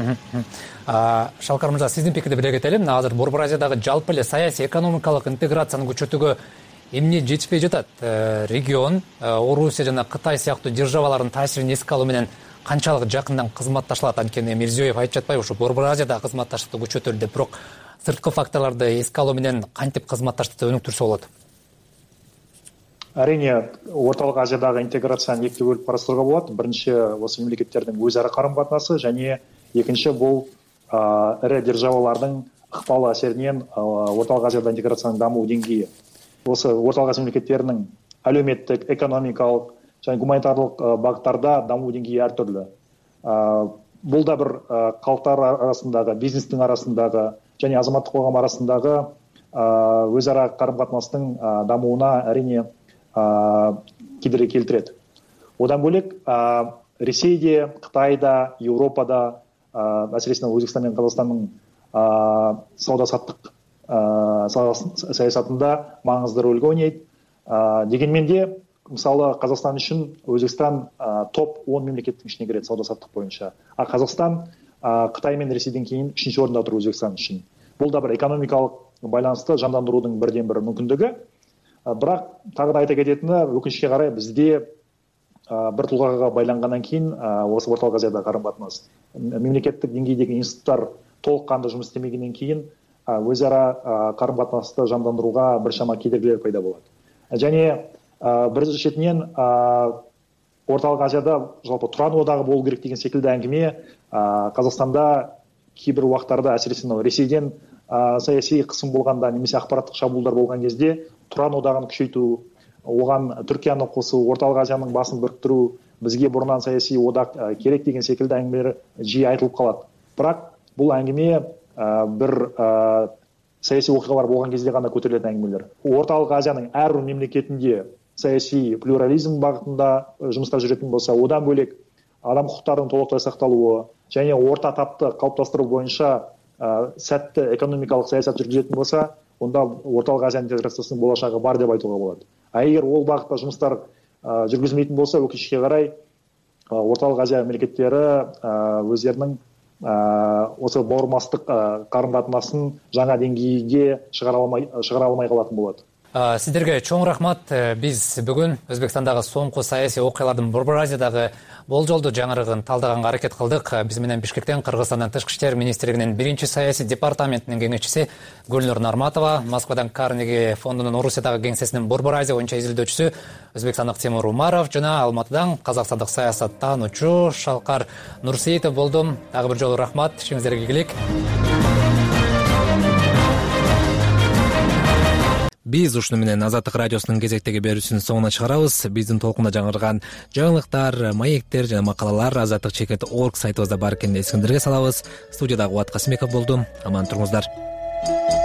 Шалкар мырза, сиздин пикирди биле кетели. Азыр Борбор Азиядагы жалпы эле саясий экономикалык интеграцияны күчөтүүгө эмне жетишпей жатат? Регион, Орусия жана Кытай сыяктуу державалардын таасирин эске алуу менен канчалык жакындан кызматташылат? Анткени Мирзиёев айтып жатпайбы, ушу Борбор Азияда кызматташтыкты күчөтөлү деп, бирок сырткы факторлорду эске алуу менен кантип кызматташтыкты өнүктүрсө болот? Әрине, орталык Азиядагы интеграцияны экиге бөлүп карастырууга болот. Биринчи, осы мемлекеттердин өз ара карым-катнасы, және экинчи бул ири державалардын ыкпалы әсеринен орталык Азияда интеграциянын дамуу деңгээи. Осы орталык Азия мемлекеттеринин әлеуметтик, экономикалык және гуманитарлык багыттарда дамуу деңгээи ар түрлүү. Бул да бир калктар арасындагы, бизнестин арасындагы және азаматтык коом арасындагы өз ара карым-катнастын дамууна әрине кедерги келтирет. Одан бөлек Ресейде, Кытайда, Европада, әсіресе Өзбекстан мен Қазақстанның сауда-саттык саясатында маңызды рөлгө ойнойт. Дегенмен де, мысалы, Қазақстан үшін Өзбекстан топ он мемлекеттің ішіне кіреді сауда-саттык боюнча. А Қазақстан Кытай мен Ресейден кейін үшінші орында тұр Өзбекстан үшін. Бұл да бір экономикалық байланысты жандандырудың бірден бір мүмкіндігі. Бірақ тағы да айта кететіні, өкінішке қарай бізде бір тұлғаға байланғаннан кейін осы орталық Азияда қарым-қатынас. Мемлекеттік деңгейдегі институттар толыққанды жұмыс істемегеннен кейін өзара қарым-қатынасты жандандыруға біршама кедергілер пайда болады. Және бір шетінен орталық Азияда жалпы тұран одағы болу керек деген секілді әңгіме Қазақстанда кейбір уақыттарда әсіресе Ресейден саяси қысым болғанда немесе ақпараттық шабуылдар болған кезде тұран одағын күшейту, оған Түркияны қосу, орталық Азияның басын біріктіру, бізге бұрыннан саяси одақ керек деген секілді әңгімелер жиі айтылып қалады. Бірақ бұл әңгіме бір саяси оқиғалар болған кезде ғана көтерілетін әңгімелер. Орталық Азияның әрбір мемлекетінде саяси плюрализм бағытында жұмыстар жүретін болса, одан бөлек адам құқықтарының толықтай сақталуы және орта тапты қалыптастыру бойынша сәтті экономикалык саясат жүргүзөтүн болса, онда ортолук азия интеграциясынын болочогу бар деп айтууга болот. А эгер ол багытта жумуштар жүргүзүлмөйтүн болсо, өкүнүчкө карай ортолук азия мамлекеттери өздеринин осы бауырмастык карым катнаашын жаңа деңгейге чыгара албай калатын болот. Сиздерге чоң рахмат. Биз бүгүн Өзбекстандагы соңку саясий окуялардын Борбор Азиядагы болжолду жаңырыгын талдаганга аракет кылдык. Биз менен Бишкектен Кыргызстандын Тышкы иштер министрлигинин биринчи саясий департаментинин кеңешчиси Гүлнур Нарматова, Москвадан Карнеги фондунун Орусиядагы кеңсесинин Борбор Азия боюнча изилдөөчүсү өзбекстандык Тимур Умаров жана Алматыдан казакстандык саясаттануучу Шалкар Нурсейитов болду. Дагы бир жолу рахмат. Ишиңиздерге ийгилик. Биз ушуну менен Азаттык радиосунун кезектеги берүүсүнүн соңуна чыгарабыз. Биздин толкунда жаңырган жаңылыктар, маектер жана макалалар азаттык чекит точка орг сайтыбызда бар экенин эсиңиздерге салабыз. Студияда Кубат Касымбеков болду. Аман туруңуздар.